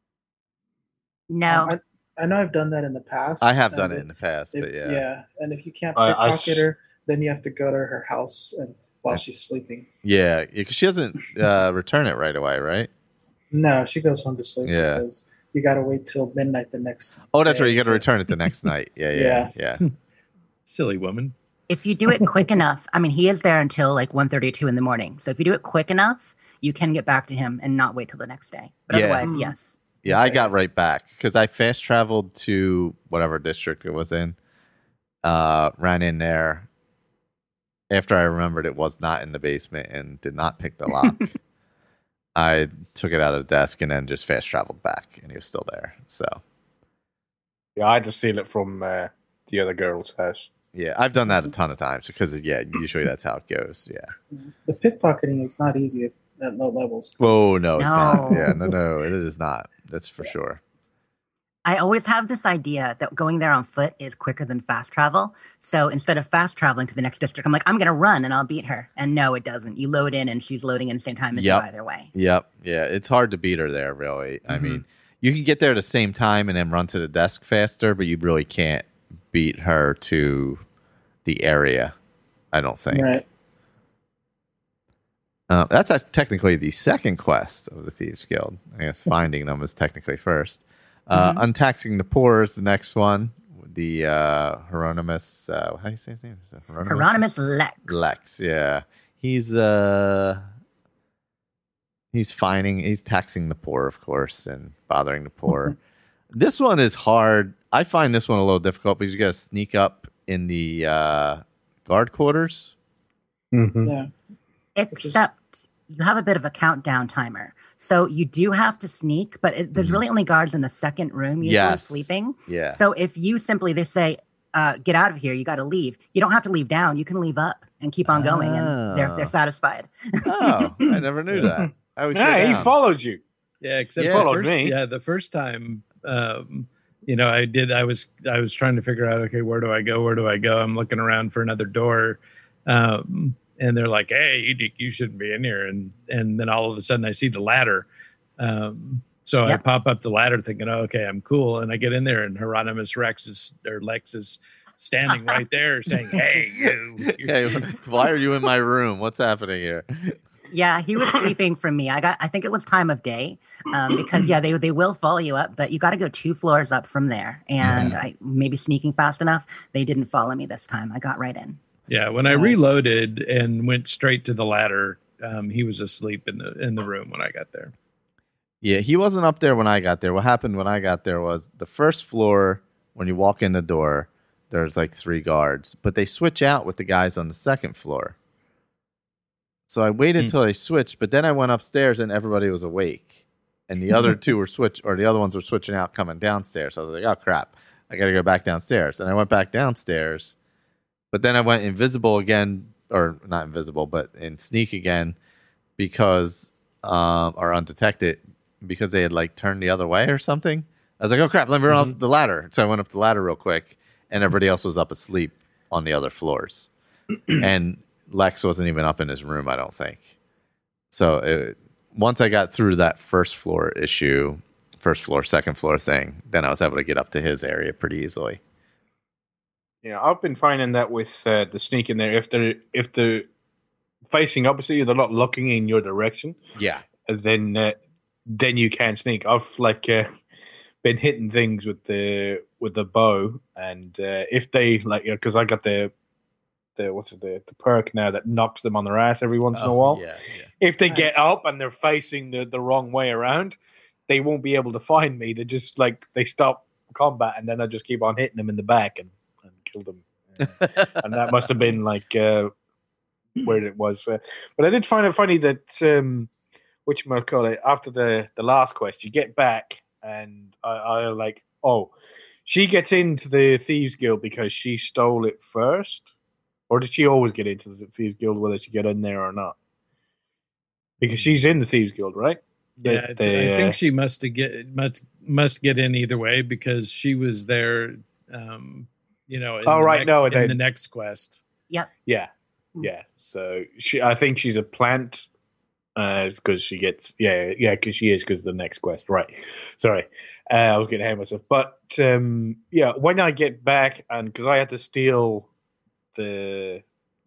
No. I know I've done that in the past. I have and done it in the past, but yeah. Yeah, and if you can't I pickpocket her, then you have to go to her house and while she's sleeping. Yeah, because she doesn't return it right away, right? No, she goes home to sleep Yeah. because you got to wait till midnight the next. Oh, that's day right. You got to to- return it the next night. Yeah. Silly woman. If you do it quick enough, I mean, he is there until like 1:32 in the morning. So if you do it quick enough, you can get back to him and not wait till the next day. But Yeah. otherwise, yes. Yeah, I got right back because I fast traveled to whatever district it was in. Ran in there after I remembered it was not in the basement and did not pick the lock. I took it out of the desk and then just fast traveled back, and he was still there. So Yeah, I had to steal it from the other girl's house. yeah, I've done that a ton of times because usually that's how it goes. Yeah. The pickpocketing is not easy at low levels. Oh no, it's not. No. Yeah, no, it is not. That's for sure. I always have this idea that going there on foot is quicker than fast travel. So instead of fast traveling to the next district, I'm like, I'm going to run and I'll beat her. And no, it doesn't. You load in and she's loading in the same time as Yep. you either way. Yep. Yeah, it's hard to beat her there. Really, I mean, you can get there at the same time and then run to the desk faster, but you really can't beat her to the area. I don't think. Right. That's technically the second quest of the Thieves Guild. I guess finding them is technically first. Untaxing the Poor is the next one. The Hieronymus, how do you say his name? Hieronymus Lex. Lex, yeah. He's taxing the poor, of course, and bothering the poor. This one is hard. I find this one a little difficult because you got to sneak up in the guard quarters. Mm-hmm. Yeah. Except you have a bit of a countdown timer. So you do have to sneak, but there's really only guards in the second room usually Yes. sleeping. Yeah. So if you they say, get out of here, you got to leave. You don't have to leave down. You can leave up and keep on going, and they're satisfied. Oh, I never knew that. I always go Yeah, he down. followed you. Yeah, except Yeah. for Followed me. the first time, I was trying to figure out, okay, where do I go? Where do I go? I'm looking around for another door. And they're like, hey, you shouldn't be in here. And then all of a sudden I see the ladder. So I Yep. pop up the ladder thinking, oh, okay, I'm cool. And I get in there and Hieronymus Lex is standing right there saying, hey, you. Hey, why are you in my room? What's happening here? Yeah, he was sleeping from me. I think it was time of day, because they will follow you up, but you got to go 2 floors up from there. And I maybe sneaking fast enough, they didn't follow me this time. I got right in. Yeah, when I reloaded and went straight to the ladder, he was asleep in the room when I got there. Yeah, he wasn't up there when I got there. What happened when I got there was the first floor, when you walk in the door, there's like 3 guards, but they switch out with the guys on the second floor. So I waited till they switched, but then I went upstairs and everybody was awake. And the other two were the other ones were switching out coming downstairs. So I was like, oh crap, I got to go back downstairs. And I went back downstairs, but then I went invisible again, or not invisible, but in sneak again because, or undetected, because they had like turned the other way or something. I was like, oh crap, let me run up the ladder. So I went up the ladder real quick and everybody else was up asleep on the other floors. And Lex wasn't even up in his room, I don't think. So once I got through that first floor, second floor thing, then I was able to get up to his area pretty easily. Yeah, I've been finding that with the sneak in there, if they're facing opposite you, they're not looking in your direction. Yeah. Then you can sneak. I've been hitting things with the bow, and if they because I got the perk now that knocks them on their ass every once in a while. Yeah. If they Nice. get up and they're facing the wrong way around, they won't be able to find me. They just they stop combat, and then I just keep on hitting them in the back and kill them. And that must have been where it was. But I did find it funny that whatchamacallit, after the last quest, you get back, and I like, oh, she gets into the Thieves Guild because she stole it first, or did she always get into the Thieves Guild whether she get in there or not? Because she's in the Thieves Guild, right? Yeah, I think she must get in either way because she was there. In the next quest. Yep. Yeah. So I think she's a plant because she gets because she is because the next quest. Right. Sorry, I was getting ahead of myself. But when I get back and because I had to steal the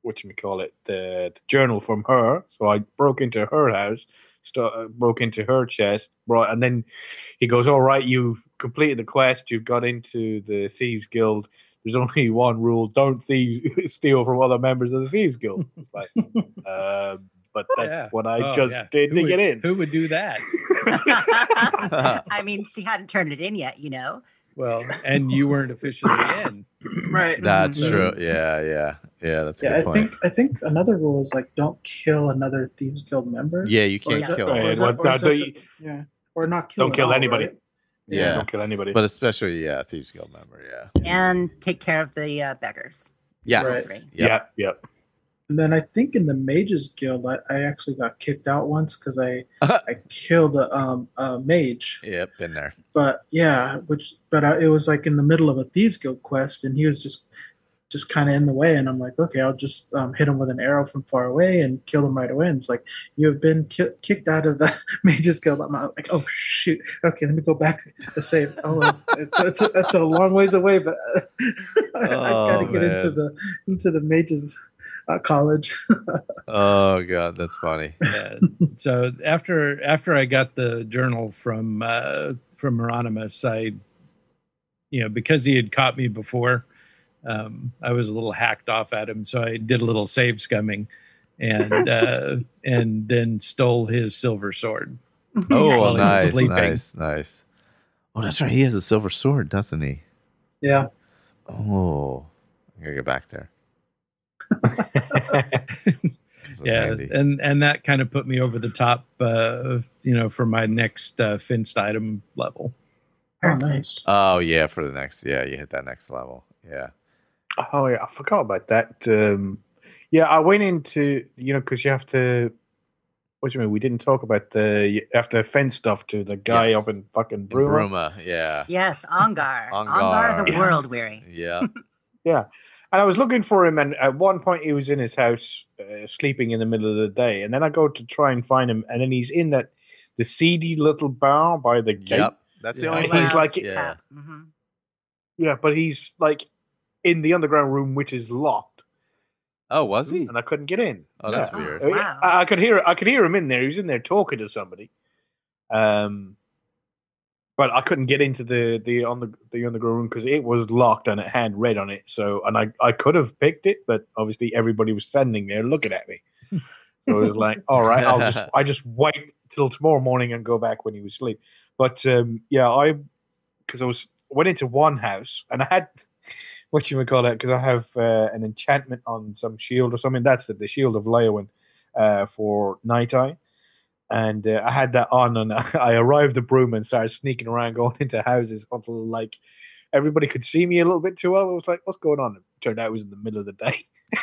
the journal from her, so I broke into her house, broke into her chest, right, and then he goes, "All right, you completed the quest. You've got into the Thieves Guild. there's only one rule: don't steal from other members of the Thieves Guild. It's like, but that's what I did to get in. Who would do that? I mean, she hadn't turned it in yet, Well, and you weren't officially in. Right. That's true. Yeah. That's a good point. I think another rule is like don't kill another Thieves Guild member. Yeah, you can't kill. Or not kill. Don't kill anybody. Right? Yeah. Don't kill anybody. But especially, Thieves Guild member. Yeah. And take care of the beggars. Yes. Right. Yep. And then I think in the Mages Guild, I actually got kicked out once because I killed a mage. Yep, been there. But it was like in the middle of a Thieves Guild quest, and he was just kind of in the way, and I'm like, okay, I'll just hit him with an arrow from far away and kill him right away. And it's like, you have been kicked out of the Mages Guild. I'm like, oh shoot, okay, let me go back to save. Oh, it's a long ways away, but I gotta get into the Mages college. Oh god, that's funny. Yeah. So after I got the journal from Hieronymus, because he had caught me before, I was a little hacked off at him, so I did a little save scumming, and then stole his silver sword. Oh, nice. Oh, that's right. He has a silver sword, doesn't he? Yeah. Oh, I gotta get back there. Yeah, and that kind of put me over the top, for my next fenced item level. Oh, nice. Oh yeah, for the next, you hit that next level. Yeah. Oh yeah, I forgot about that. I went into because you have to. What do you mean? We didn't talk about you have to fence stuff to the guy up in fucking Bruma. Yeah. Yes, Ongar. Ongar the World Weary. Yeah. Yeah. And I was looking for him, and at one point he was in his house sleeping in the middle of the day, and then I go to try and find him, and then he's in the seedy little bar by the gate. Yep. That's the only. He's like, but he's like in the underground room, which is locked. Oh, was he? And I couldn't get in. Oh, that's weird. Wow. I could hear him in there. He was in there talking to somebody. But I couldn't get into the underground room because it was locked and it had red on it. So, and I could have picked it, but obviously everybody was standing there looking at me. So it was like, all right, I just wait till tomorrow morning and go back when he was asleep. But because I went into one house and I had what you would call it, because I have an enchantment on some shield or something. That's the Shield of Leowyn for Night Eye. And I had that on, and I arrived at Bruma and started sneaking around, going into houses until like everybody could see me a little bit too well. I was like, "What's going on?" It turned out it was in the middle of the day.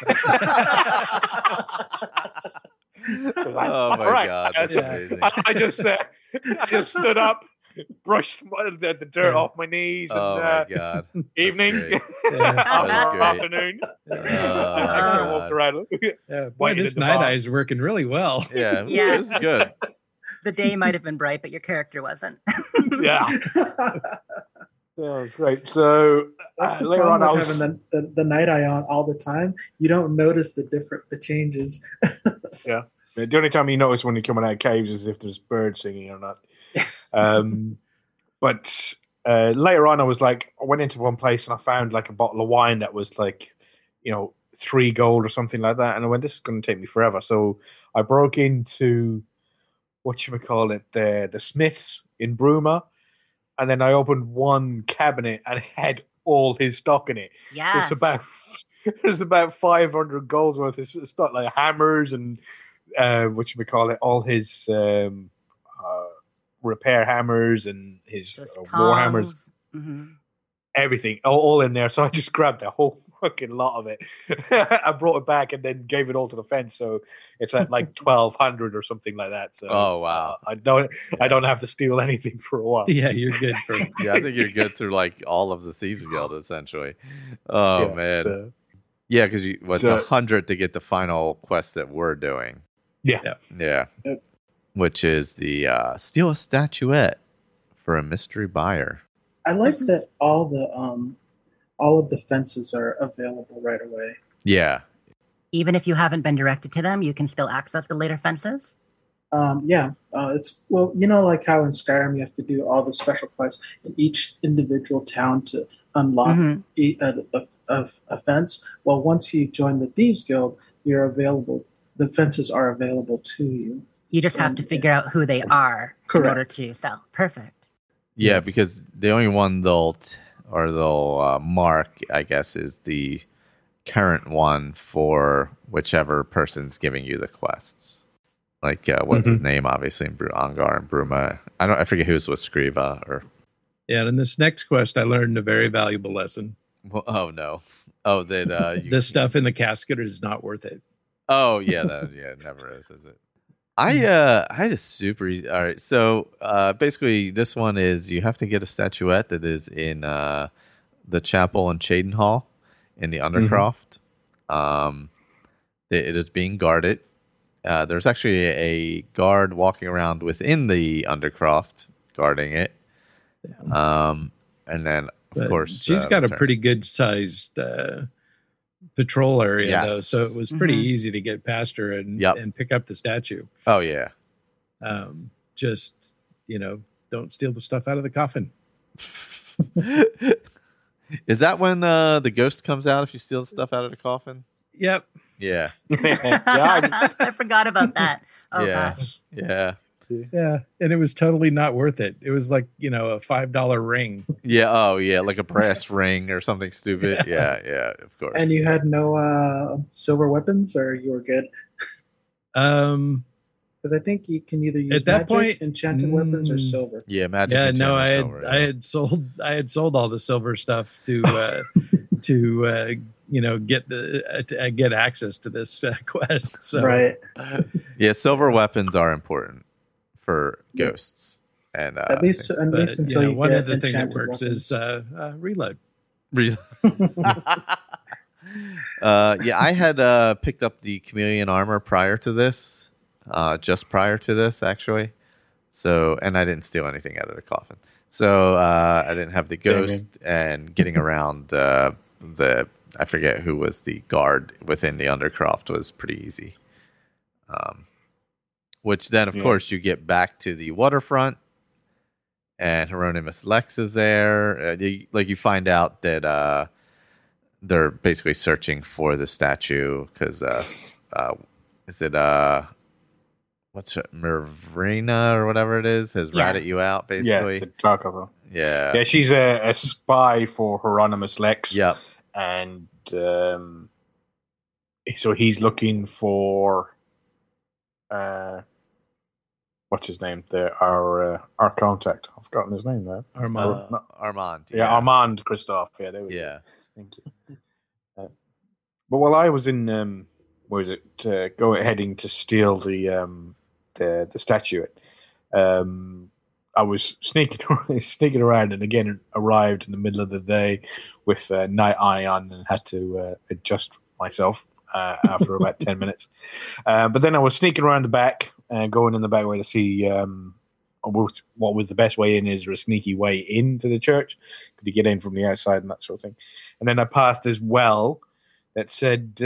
Oh my god, that's amazing! I just stood up, brushed the dirt off my knees, and oh my god, evening, afternoon. I walked around. Boy, this Night Eye is working really well. Yeah, this is good. The day might have been bright, but your character wasn't. Yeah. Yeah, great. So that's the later on, problem with having the Night Eye on all the time. You don't notice the changes. Yeah. The only time you notice when you're coming out of caves is if there's birds singing or not. But later on, I went into one place and I found like a bottle of wine that was like, $3 gold or something like that. And I went, this is going to take me forever. So I broke into, the Smiths in Bruma. And then I opened one cabinet and it had all his stock in it. Yes. There's about 500 gold worth of stuff, like hammers and all his repair hammers and his war hammers, everything, all in there. So I just grabbed the whole fucking lot of it. I brought it back and then gave it all to the fence. So it's at like 1,200 or something like that. So oh wow, I don't have to steal anything for a while. Yeah, you're good for. Yeah, I think you're good through like all of the Thieves Guild essentially. Oh yeah, man. So, yeah, because it's 100 to get the final quest that we're doing. Yeah. Yep. Which is the steal a statuette for a mystery buyer. I like that all of the fences are available right away. Yeah. Even if you haven't been directed to them, you can still access the later fences? It's like how in Skyrim you have to do all the special quests in each individual town to unlock Mhm. a fence. Well, once you join the Thieves Guild, you're available. The fences are available to you. You just have to And- figure out who they are in Correct. order to sell. Perfect. Yeah, because the only one they'll mark, I guess, is the current one for whichever person's giving you the quests. Like what's his name? Obviously, Angar and Bruma. I forget who's with Skriva or. Yeah, and in this next quest, I learned a very valuable lesson. Well, oh no! Oh, that The stuff in the casket is not worth it. Oh yeah, it never is it? I had a super easy. All right, so basically, this one is you have to get a statuette that is in the chapel in Cheydinhal in the Undercroft. It is being guarded. There's actually a guard walking around within the Undercroft guarding it. And then of course she's got a pretty good sized patrol area though, so it was pretty easy to get past her and pick up the statue. Oh yeah. Just don't steal the stuff out of the coffin. Is that when the ghost comes out if you steal the stuff out of the coffin? Yep. Yeah. I forgot about that. Oh yeah. gosh. Yeah. Yeah, and it was totally not worth it. It was like a $5 ring. Yeah. Oh yeah, like a brass ring or something stupid. Yeah. Of course. And you had no silver weapons, or you were good? Because I think you can either use at that magic, point enchanted weapons, or silver. Yeah, magic. Yeah, no, silver, I had sold all the silver stuff to get access to this quest. So Right. Yeah, silver weapons are important for ghosts, and at least until you one get of the things that enchanted works weapons. is reload. Yeah, I had picked up the chameleon armor prior to this, just prior to this actually. So, and I didn't steal anything out of the coffin. So I didn't have the ghost, and getting around the I forget who was the guard within the Undercroft was pretty easy. Which then, of course, you get back to the waterfront, and Hieronymus Lex is there. You find out that they're basically searching for the statue because is it what's it, Mervrina or whatever it is has ratted you out basically. Yeah, the dark of her. Yeah, she's a spy for Hieronymus Lex. Yep. And so he's looking for what's his name? Our contact. I've forgotten his name now. Armand. Yeah, Armand Christophe. Yeah, there we go. Yeah. Thank you. But while I was in, heading to steal the statuette, I was sneaking around, and again arrived in the middle of the day with night eye on, and had to adjust myself after about 10 minutes. But then I was sneaking around the back, going in the back way to see what was the best way in. Is there a sneaky way into the church? Could you get in from the outside and that sort of thing? And then I passed this well that said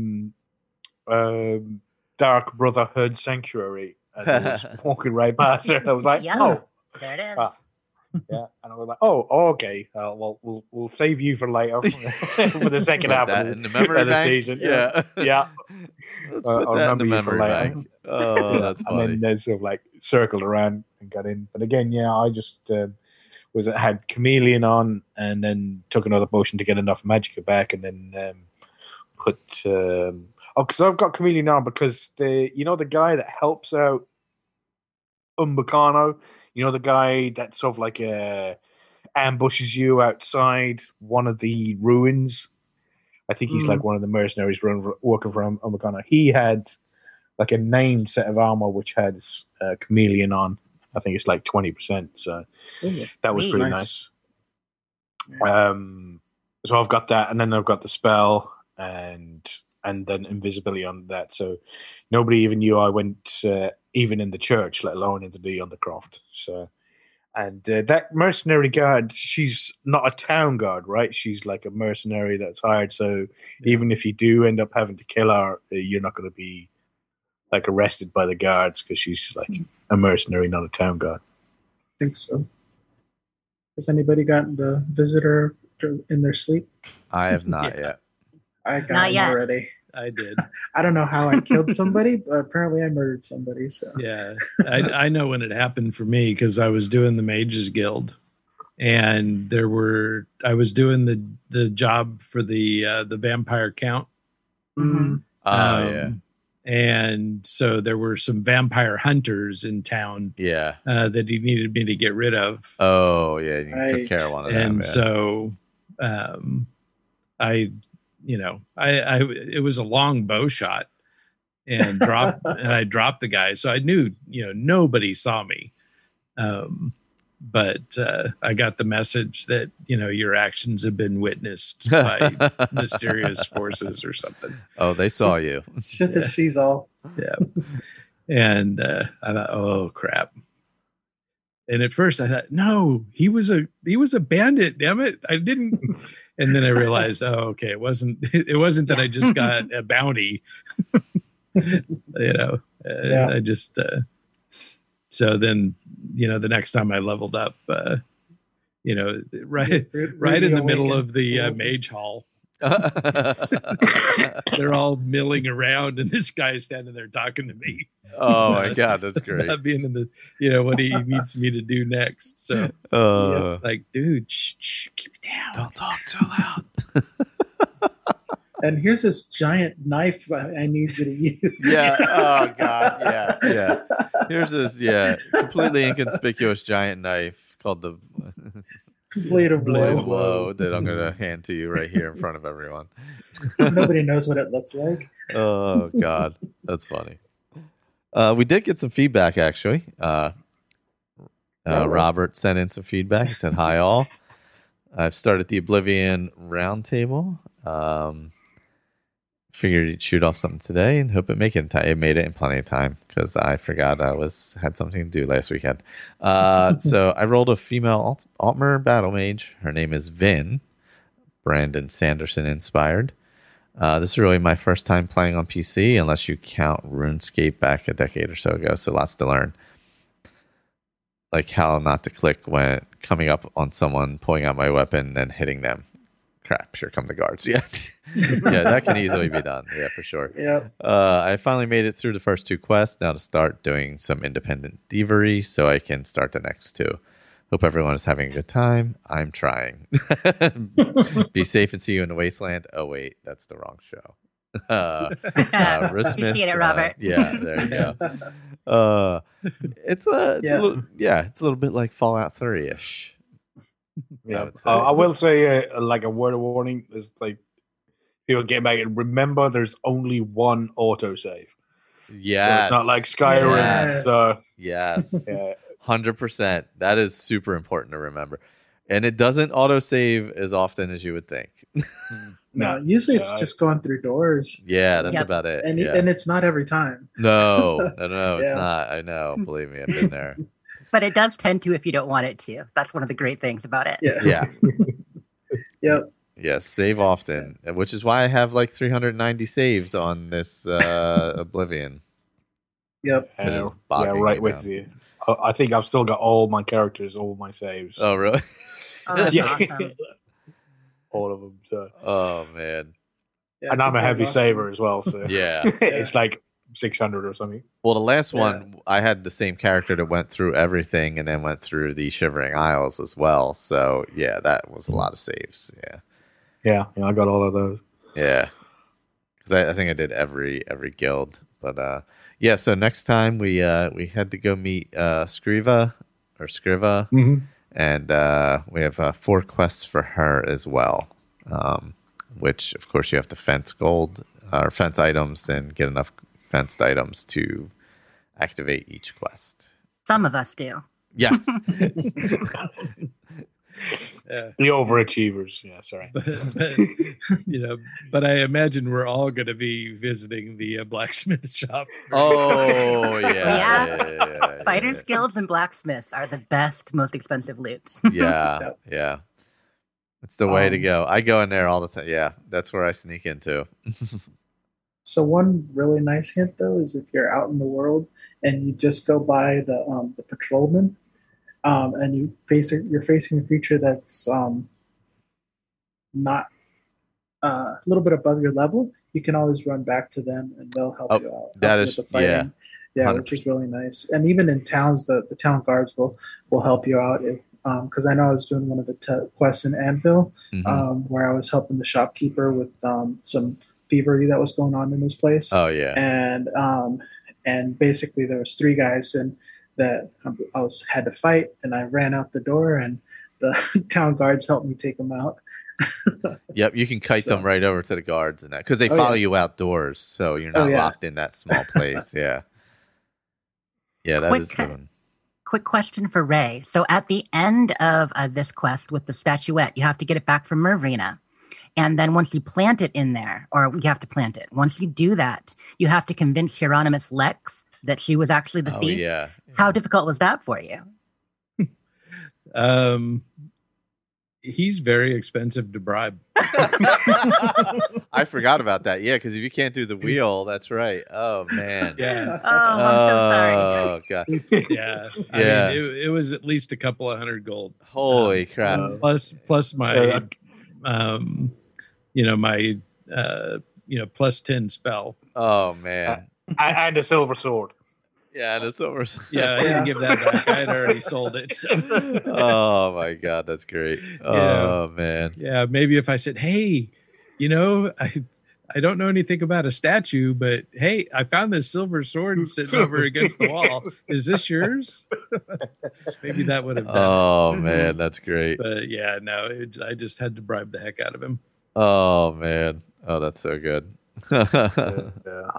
Dark Brotherhood Sanctuary. As I was walking right past her, I was like, Yeah. There it is. Yeah, and I was like, "Oh, okay. Well, we'll save you for later for the second half that of in the memory the bank? season." Yeah. Yeah. Let's I'll put that in the remember you for memory later. bank. Oh, that's And funny. then they sort of like circled around and got in. But again, I just had chameleon on, and then took another potion to get enough magicka back, and then put because I've got chameleon on because the guy that helps out Umbacano, the guy that sort of like ambushes you outside one of the ruins. I think he's like one of the mercenaries working for Umbacano. He had like a named set of armor which has chameleon on. I think it's like 20%. So that was pretty nice. So I've got that, and then I've got the spell, and then invisibility on that. So nobody even knew I went even in the church, let alone into the Undercroft. So, and that mercenary guard, she's not a town guard, right? She's like a mercenary that's hired. So even if you do end up having to kill her, you're not going to be like arrested by the guards because she's like a mercenary, not a town guard. I think so. Has anybody gotten the visitor in their sleep? I have not Yeah. yet. I got Not him yet. already. I did. I don't know how I killed somebody, but apparently I murdered somebody. So Yeah, I know when it happened for me because I was doing the Mages Guild, and I was doing the job for the Vampire Count. Mhm. Oh yeah, And so there were some vampire hunters in town yeah. that he needed me to get rid of. Oh yeah, you took Right. care of one of them. And Yeah. so I it was a long bow shot and I dropped the guy. So I knew, nobody saw me. But I got the message that, your actions have been witnessed by mysterious forces or something. Oh, they saw you. Sithis sees all. Yeah. And I thought, oh crap. And at first I thought, no, he was a bandit, damn it. I didn't. And then I realized, oh, okay, it wasn't that I just got a bounty. Yeah. I just so then, the next time I leveled up, right in the middle of the mage hall, they're all milling around, and this guy's standing there talking to me. Oh my god, that's great. Not being in the, what he needs me to do next. So, like, dude, shh, keep it down. Don't talk too loud. And here's this giant knife I need you to use. Yeah. Oh god. Yeah. Here's this. Yeah, completely inconspicuous giant knife called the Blade of Blade Woe. of Woe that I'm gonna hand to you right here in front of everyone. Nobody knows what it looks like. Oh god, that's funny. We did get some feedback actually. Robert sent in some feedback. He said, "Hi all. I've started the Oblivion roundtable. Figured you'd shoot off something today and hope it make it in time. It made it in plenty of time because I forgot I had something to do last weekend. So I rolled a female Altmer battle mage. Her name is Vin, Brandon Sanderson inspired. This is really my first time playing on PC, unless you count RuneScape back a decade or so ago. So lots to learn, like how not to click when coming up on someone, pulling out my weapon, and hitting them. Crap, here come the guards. Yeah. Yeah, that can easily be done. Yeah, for sure. Yep. I finally made it through the first 2 quests. Now to start doing some independent thievery so I can start the next 2. Hope everyone is having a good time. I'm trying. Be safe and see you in the wasteland. Oh, wait, that's the wrong show. Appreciate it, Robert. Yeah, there you go. It's a little bit like Fallout 3-ish. Yeah, I will say, like a word of warning is like people get back and remember there's only one autosave. Yes. So it's not like Skyrim. Yes. So Yes. yeah. 100%. That is super important to remember. And it doesn't autosave as often as you would think. No, usually it's just going through doors. Yeah, that's Yep. about it. And, yeah. and it's not every time. No, it's Yeah. not. I know. Believe me, I've been there. But it does tend to if you don't want it to. That's one of the great things about it. Yeah. Yeah. Yep. Yes, save often, which is why I have like 390 saved on this Oblivion. Yep. It is Yeah, bogging right me with down. you. I think I've still got all my characters, all my saves. Oh, really? Oh, that's Yeah. awesome. All of them. So. Oh, man. Yeah, And I I'm a think I heavy lost saver as well. So Yeah. it's like 600 or something. Well, the last Yeah. one, I had the same character that went through everything and then went through the Shivering Isles as well. So, yeah, that was a lot of saves. Yeah. Yeah, I got all of those. Yeah. Because I think I did every guild. But, yeah, so next time we had to go meet Skriva. Mm-hmm. And we have 4 quests for her as well, which, of course, you have to fence gold or fence items and get enough fenced items to activate each quest. Some of us do. Yes. Yeah. The overachievers. Yeah, sorry. But I imagine we're all going to be visiting the blacksmith shop. Oh, yeah. Yeah. Fighters guilds and blacksmiths are the best, most expensive loot. Yeah. Yeah. It's the way to go. I go in there all the time. Yeah. That's where I sneak into. So one really nice hint though is if you're out in the world and you just go by the patrolman, and you're facing a creature that's not a little bit above your level, you can always run back to them and they'll help you out. That help is, you with the fighting. Yeah, which is really nice. And even in towns, the town guards will help you out. Because I know I was doing one of the quests in Anvil, where I was helping the shopkeeper with some thievery that was going on in his place. Oh yeah. And basically there was 3 guys and that I had to fight, and I ran out the door, and the town guards helped me take them out. Yep, you can kite them right over to the guards and that because they follow you outdoors, so you're not locked in that small place. Yeah. Yeah, that is good. Quick question for Ray. So at the end of this quest with the statuette, you have to get it back from Mervina. And then once you plant it in there, or you have to plant it, once you do that, you have to convince Hieronymus Lex that she was actually the thief. Yeah. How difficult was that for you? He's very expensive to bribe. I forgot about that. Yeah, because if you can't do the wheel, that's right. Oh man. Yeah. Oh, I'm so sorry. Oh god. Yeah. I mean, it was at least a couple of $100 gold. Holy crap. Plus my, my, plus 10 spell. Oh man. And a silver sword. Yeah, and a silver. Yeah, I didn't give that back. I had already sold it. So. Oh my god, that's great. Oh man. Yeah, maybe if I said, "Hey, I don't know anything about a statue, but hey, I found this silver sword sitting over against the wall. Is this yours?" Maybe that would have done Oh man, that's great. But yeah, no, I just had to bribe the heck out of him. Oh man. Oh, that's so good. Yeah.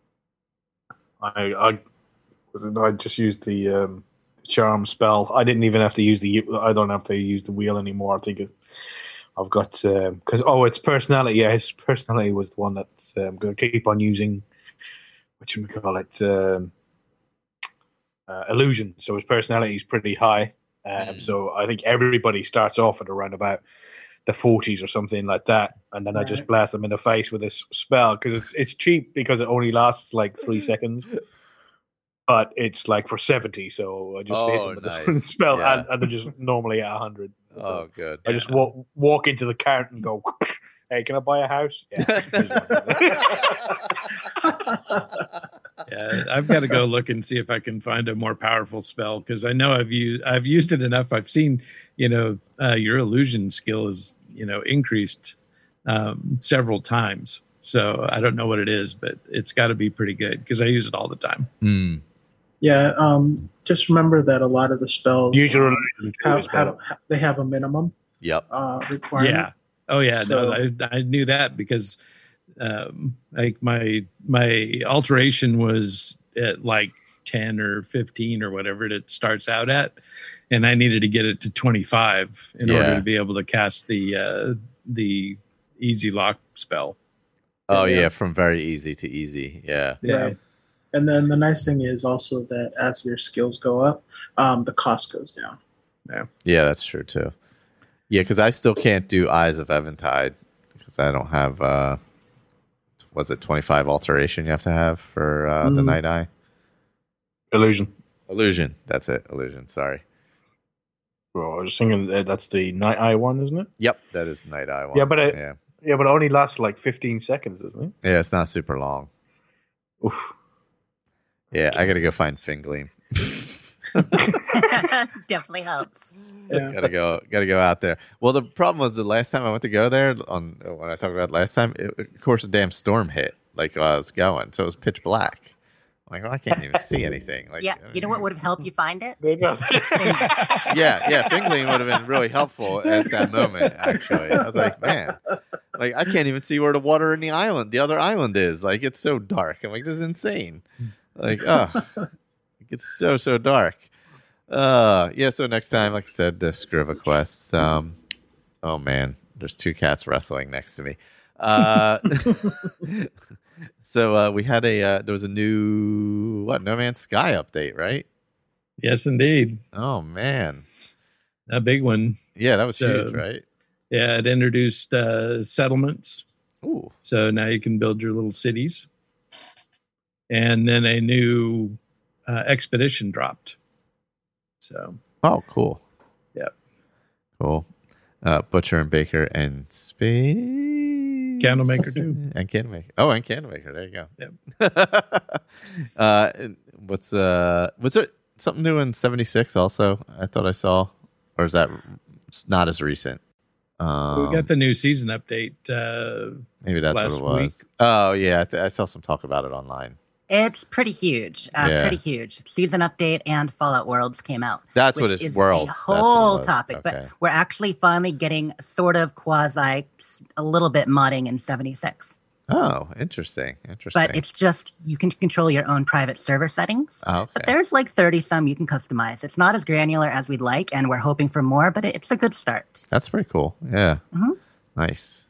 I just used the charm spell. I didn't even have to use I don't have to use the wheel anymore. I think I've got because it's personality. Yeah, his personality was the one that I'm going to keep on using. What should we call it? Illusion. So his personality is pretty high. So I think everybody starts off at around about the 40s or something like that, and then I just blast them in the face with this spell because it's cheap because it only lasts like 3 seconds. But it's like for 70, so I just hit them with the spell, and they're just normally at 100. So oh, good. I just walk into the count and go, "Hey, can I buy a house?" Yeah. Yeah, I've got to go look and see if I can find a more powerful spell because I know I've used it enough. I've seen, your illusion skill is, increased several times. So I don't know what it is, but it's got to be pretty good because I use it all the time. Mm. Yeah, just remember that a lot of the spells usually they have a minimum requirement. Yeah. Oh yeah. So, no, I knew that because like my alteration was at like 10 or 15 or whatever it starts out at, and I needed to get it to 25 in order to be able to cast the easy lock spell. Oh yeah, from very easy to easy. Yeah. Right. And then the nice thing is also that as your skills go up, the cost goes down. Yeah, that's true too. Yeah, because I still can't do Eyes of Eventide because I don't have. Was it 25 alteration you have to have for the Night Eye? Illusion. That's it. Illusion. Sorry. Well, I was thinking that's the Night Eye one, isn't it? Yep, that is the Night Eye one. Yeah, but it only lasts like 15 seconds, doesn't it? Yeah, it's not super long. Oof. Yeah, I gotta go find Fingleam. Definitely helps. Yeah. Gotta go out there. Well, the problem was the last time I went to go there when I talked about last time, of course, a damn storm hit like while I was going, so it was pitch black. I'm like, well, I can't even see anything. Like, yeah, you know what would have helped you find it? yeah, Fingleam would have been really helpful at that moment. Actually, I was like, man, like I can't even see where the water in the other island is. Like, it's so dark. I'm like, this is insane. Like, it's so dark. Yeah. So next time, like I said, the Scriva quests. Oh man, there's 2 cats wrestling next to me. So we had there was a new No Man's Sky update, right? Yes, indeed. Oh man, a big one. Yeah, that was huge, right? Yeah, it introduced settlements. Ooh. So now you can build your little cities. And then a new expedition dropped. So. Oh, cool. Yep. Cool. Butcher and Baker and Space. Candlemaker too. And Candlemaker. Oh, and Candlemaker. There you go. Yep. Was there something new in 76 also? I thought I saw. Or is that not as recent? We got the new season update. Maybe that's what last it was. week. Oh, yeah. I saw some talk about it online. It's pretty huge. Yeah. Pretty huge. Season update and Fallout Worlds came out. That's what which it's is Worlds. A That's what it whole was. topic, Okay. but we're actually finally getting sort of quasi a little bit modding in 76. Oh, interesting. But it's just you can control your own private server settings. Oh, okay. But there's like 30 some you can customize. It's not as granular as we'd like, and we're hoping for more, but it's a good start. That's pretty cool. Yeah. Mhm. Nice.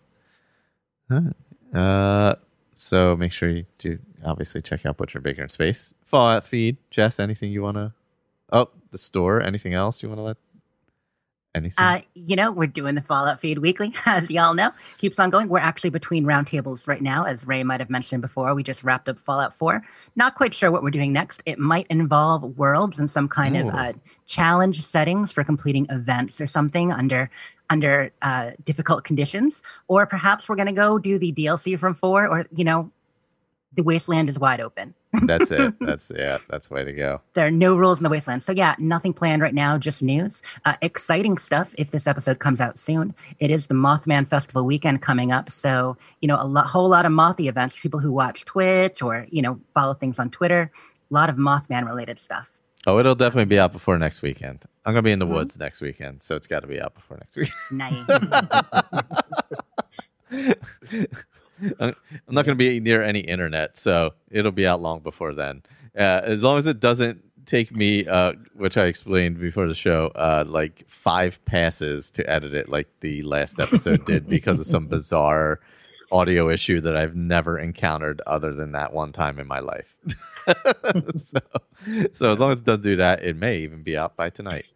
So make sure you do obviously check out Butcher Baker in Space. Fallout feed. Jess, anything you want to... Oh, the store. Anything else you want to let... Anything? We're doing the Fallout feed weekly, as y'all know. Keeps on going. We're actually between roundtables right now, as Ray might have mentioned before. We just wrapped up Fallout 4. Not quite sure what we're doing next. It might involve worlds and some kind of challenge settings for completing events or something under difficult conditions. Or perhaps we're going to go do the DLC from 4, or, the wasteland is wide open. That's it. That's the way to go. There are no rules in the wasteland. So yeah, nothing planned right now, just news. Exciting stuff if this episode comes out soon. It is the Mothman Festival weekend coming up. So, whole lot of Mothy events, people who watch Twitch or, follow things on Twitter. A lot of Mothman related stuff. Oh, it'll definitely be out before next weekend. I'm going to be in the woods next weekend, so it's got to be out before next week. Nice. I'm not going to be near any internet, so it'll be out long before then. As long as it doesn't take me, which I explained before the show, like 5 passes to edit it like the last episode did because of some bizarre audio issue that I've never encountered other than that one time in my life. So as long as it doesn't do that, it may even be out by tonight.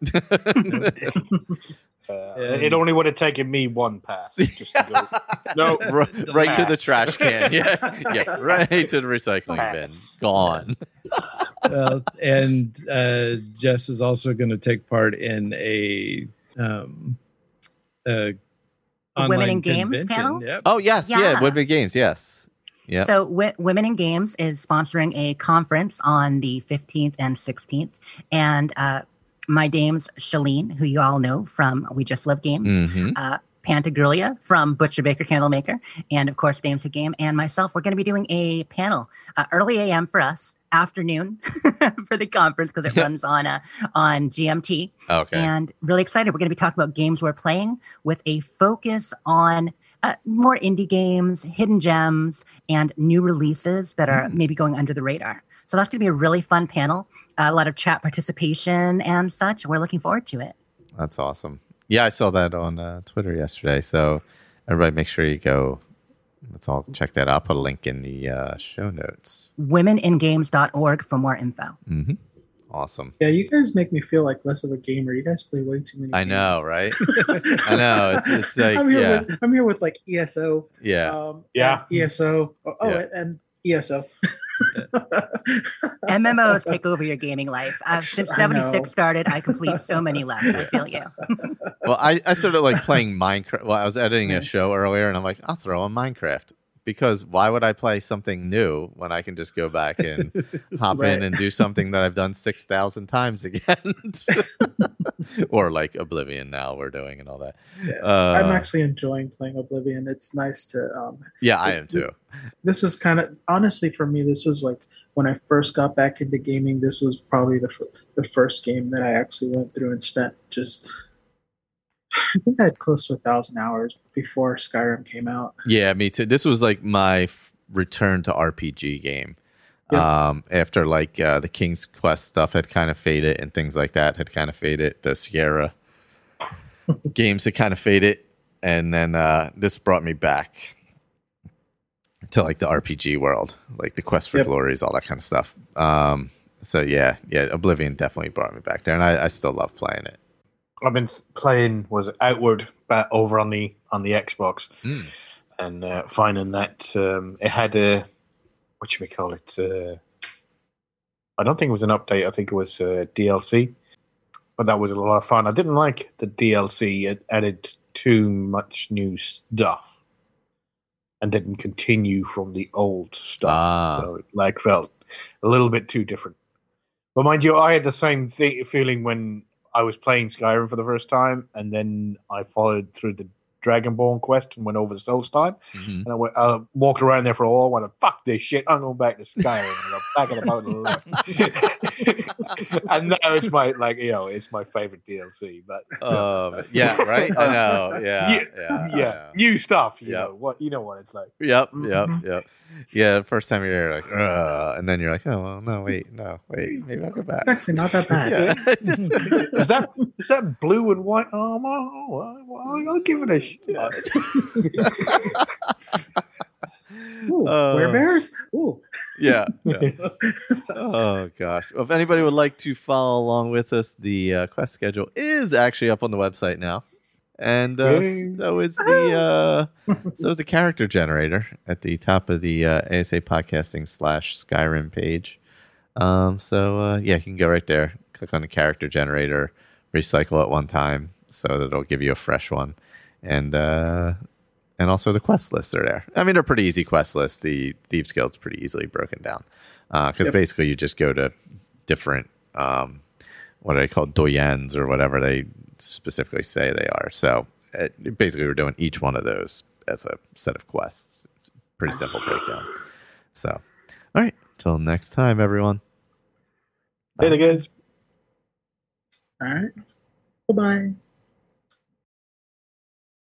It only would have taken me 1 pass just to go. No, right to the trash can. Yeah, right to the recycling Pass. bin. Gone. Well, and Jess is also going to take part in a Women online in Games convention. panel? Yep. Oh yes, yeah, Yeah. Woodby Games, yes. Yeah. So Women in Games is sponsoring a conference on the 15th and 16th. And my dames, Shalene, who you all know from We Just Love Games, Pantagrulia from Butcher Baker Candlemaker, and of course Dames Who Game, and myself. We're going to be doing a panel, early AM for us, afternoon for the conference because it runs on GMT. Okay. And really excited. We're going to be talking about games we're playing with a focus on more indie games, hidden gems, and new releases that are maybe going under the radar. So that's going to be a really fun panel, a lot of chat participation and such. We're looking forward to it. That's awesome. Yeah, I saw that on Twitter yesterday. So everybody make sure you go. Let's all check that out. I'll put a link in the show notes. womeningames.org for more info. Mm-hmm. Awesome. Yeah, you guys make me feel like less of a gamer. You guys play way too many I games. know, right? I know. It's like, I'm here with like ESO. yeah. Yeah. and ESO. Yeah. And ESO. MMOs take over your gaming life. Since I 76 know. started, I complete so many less. I feel you. Well, I started like playing Minecraft. Well, I was editing a show earlier, and I'm like, I'll throw on Minecraft. Because why would I play something new when I can just go back and hop in Right. and do something that I've done 6,000 times again? Or like Oblivion now we're doing and all that. Yeah. I'm actually enjoying playing Oblivion. It's nice to. Yeah, I am too. This was kind of honestly for me. This was like when I first got back into gaming. This was probably the first game that I actually went through and spent just. I think I had close to 1,000 hours before Skyrim came out. Yeah, me too. This was like my return to RPG game. Yeah. After like the King's Quest stuff had kind of faded and things like that had kind of faded. The Sierra games had kind of faded. And then this brought me back to like the RPG world, like the Quest for Yep. Glories, all that kind of stuff. So yeah, Oblivion definitely brought me back there. And I still love playing it. I've been playing Outward back over on the Xbox, and finding that it had a I don't think it was an update. I think it was DLC, but that was a lot of fun. I didn't like the DLC. It added too much new stuff, and didn't continue from the old stuff. So it like felt a little bit too different. But mind you, I had the same feeling when I was playing Skyrim for the first time, and then I followed through the Dragonborn quest and went over to Solstheim. And I walked around there for a while. Went, fuck this shit. I'm going back to Skyrim. And I got back in the boat and left. And now it's my it's my favorite DLC. But yeah, right. I know. Yeah. New stuff. You know what it's like. Yep. Yeah, the first time you're like, and then you're like, oh well, no, wait, maybe I'll go back. It's actually not that bad. Is that blue and white armor? Oh, I'll give it a shot. Ooh, werebears? Ooh. Yeah. Oh gosh. Well, if anybody would like to follow along with us, the quest schedule is actually up on the website now. And so is the character generator at the top of the ASA Podcasting /Skyrim page. You can go right there, click on the character generator, recycle it one time so that it'll give you a fresh one, and also the quest lists are there. I mean, they're pretty easy quest lists. The Thieves Guild's pretty easily broken down because basically you just go to different what are they called, doyens or whatever they specifically say they are. So basically we're doing each one of those as a set of quests. Pretty simple breakdown. So all right, till next time, everyone. Later, guys. All right. Bye-bye.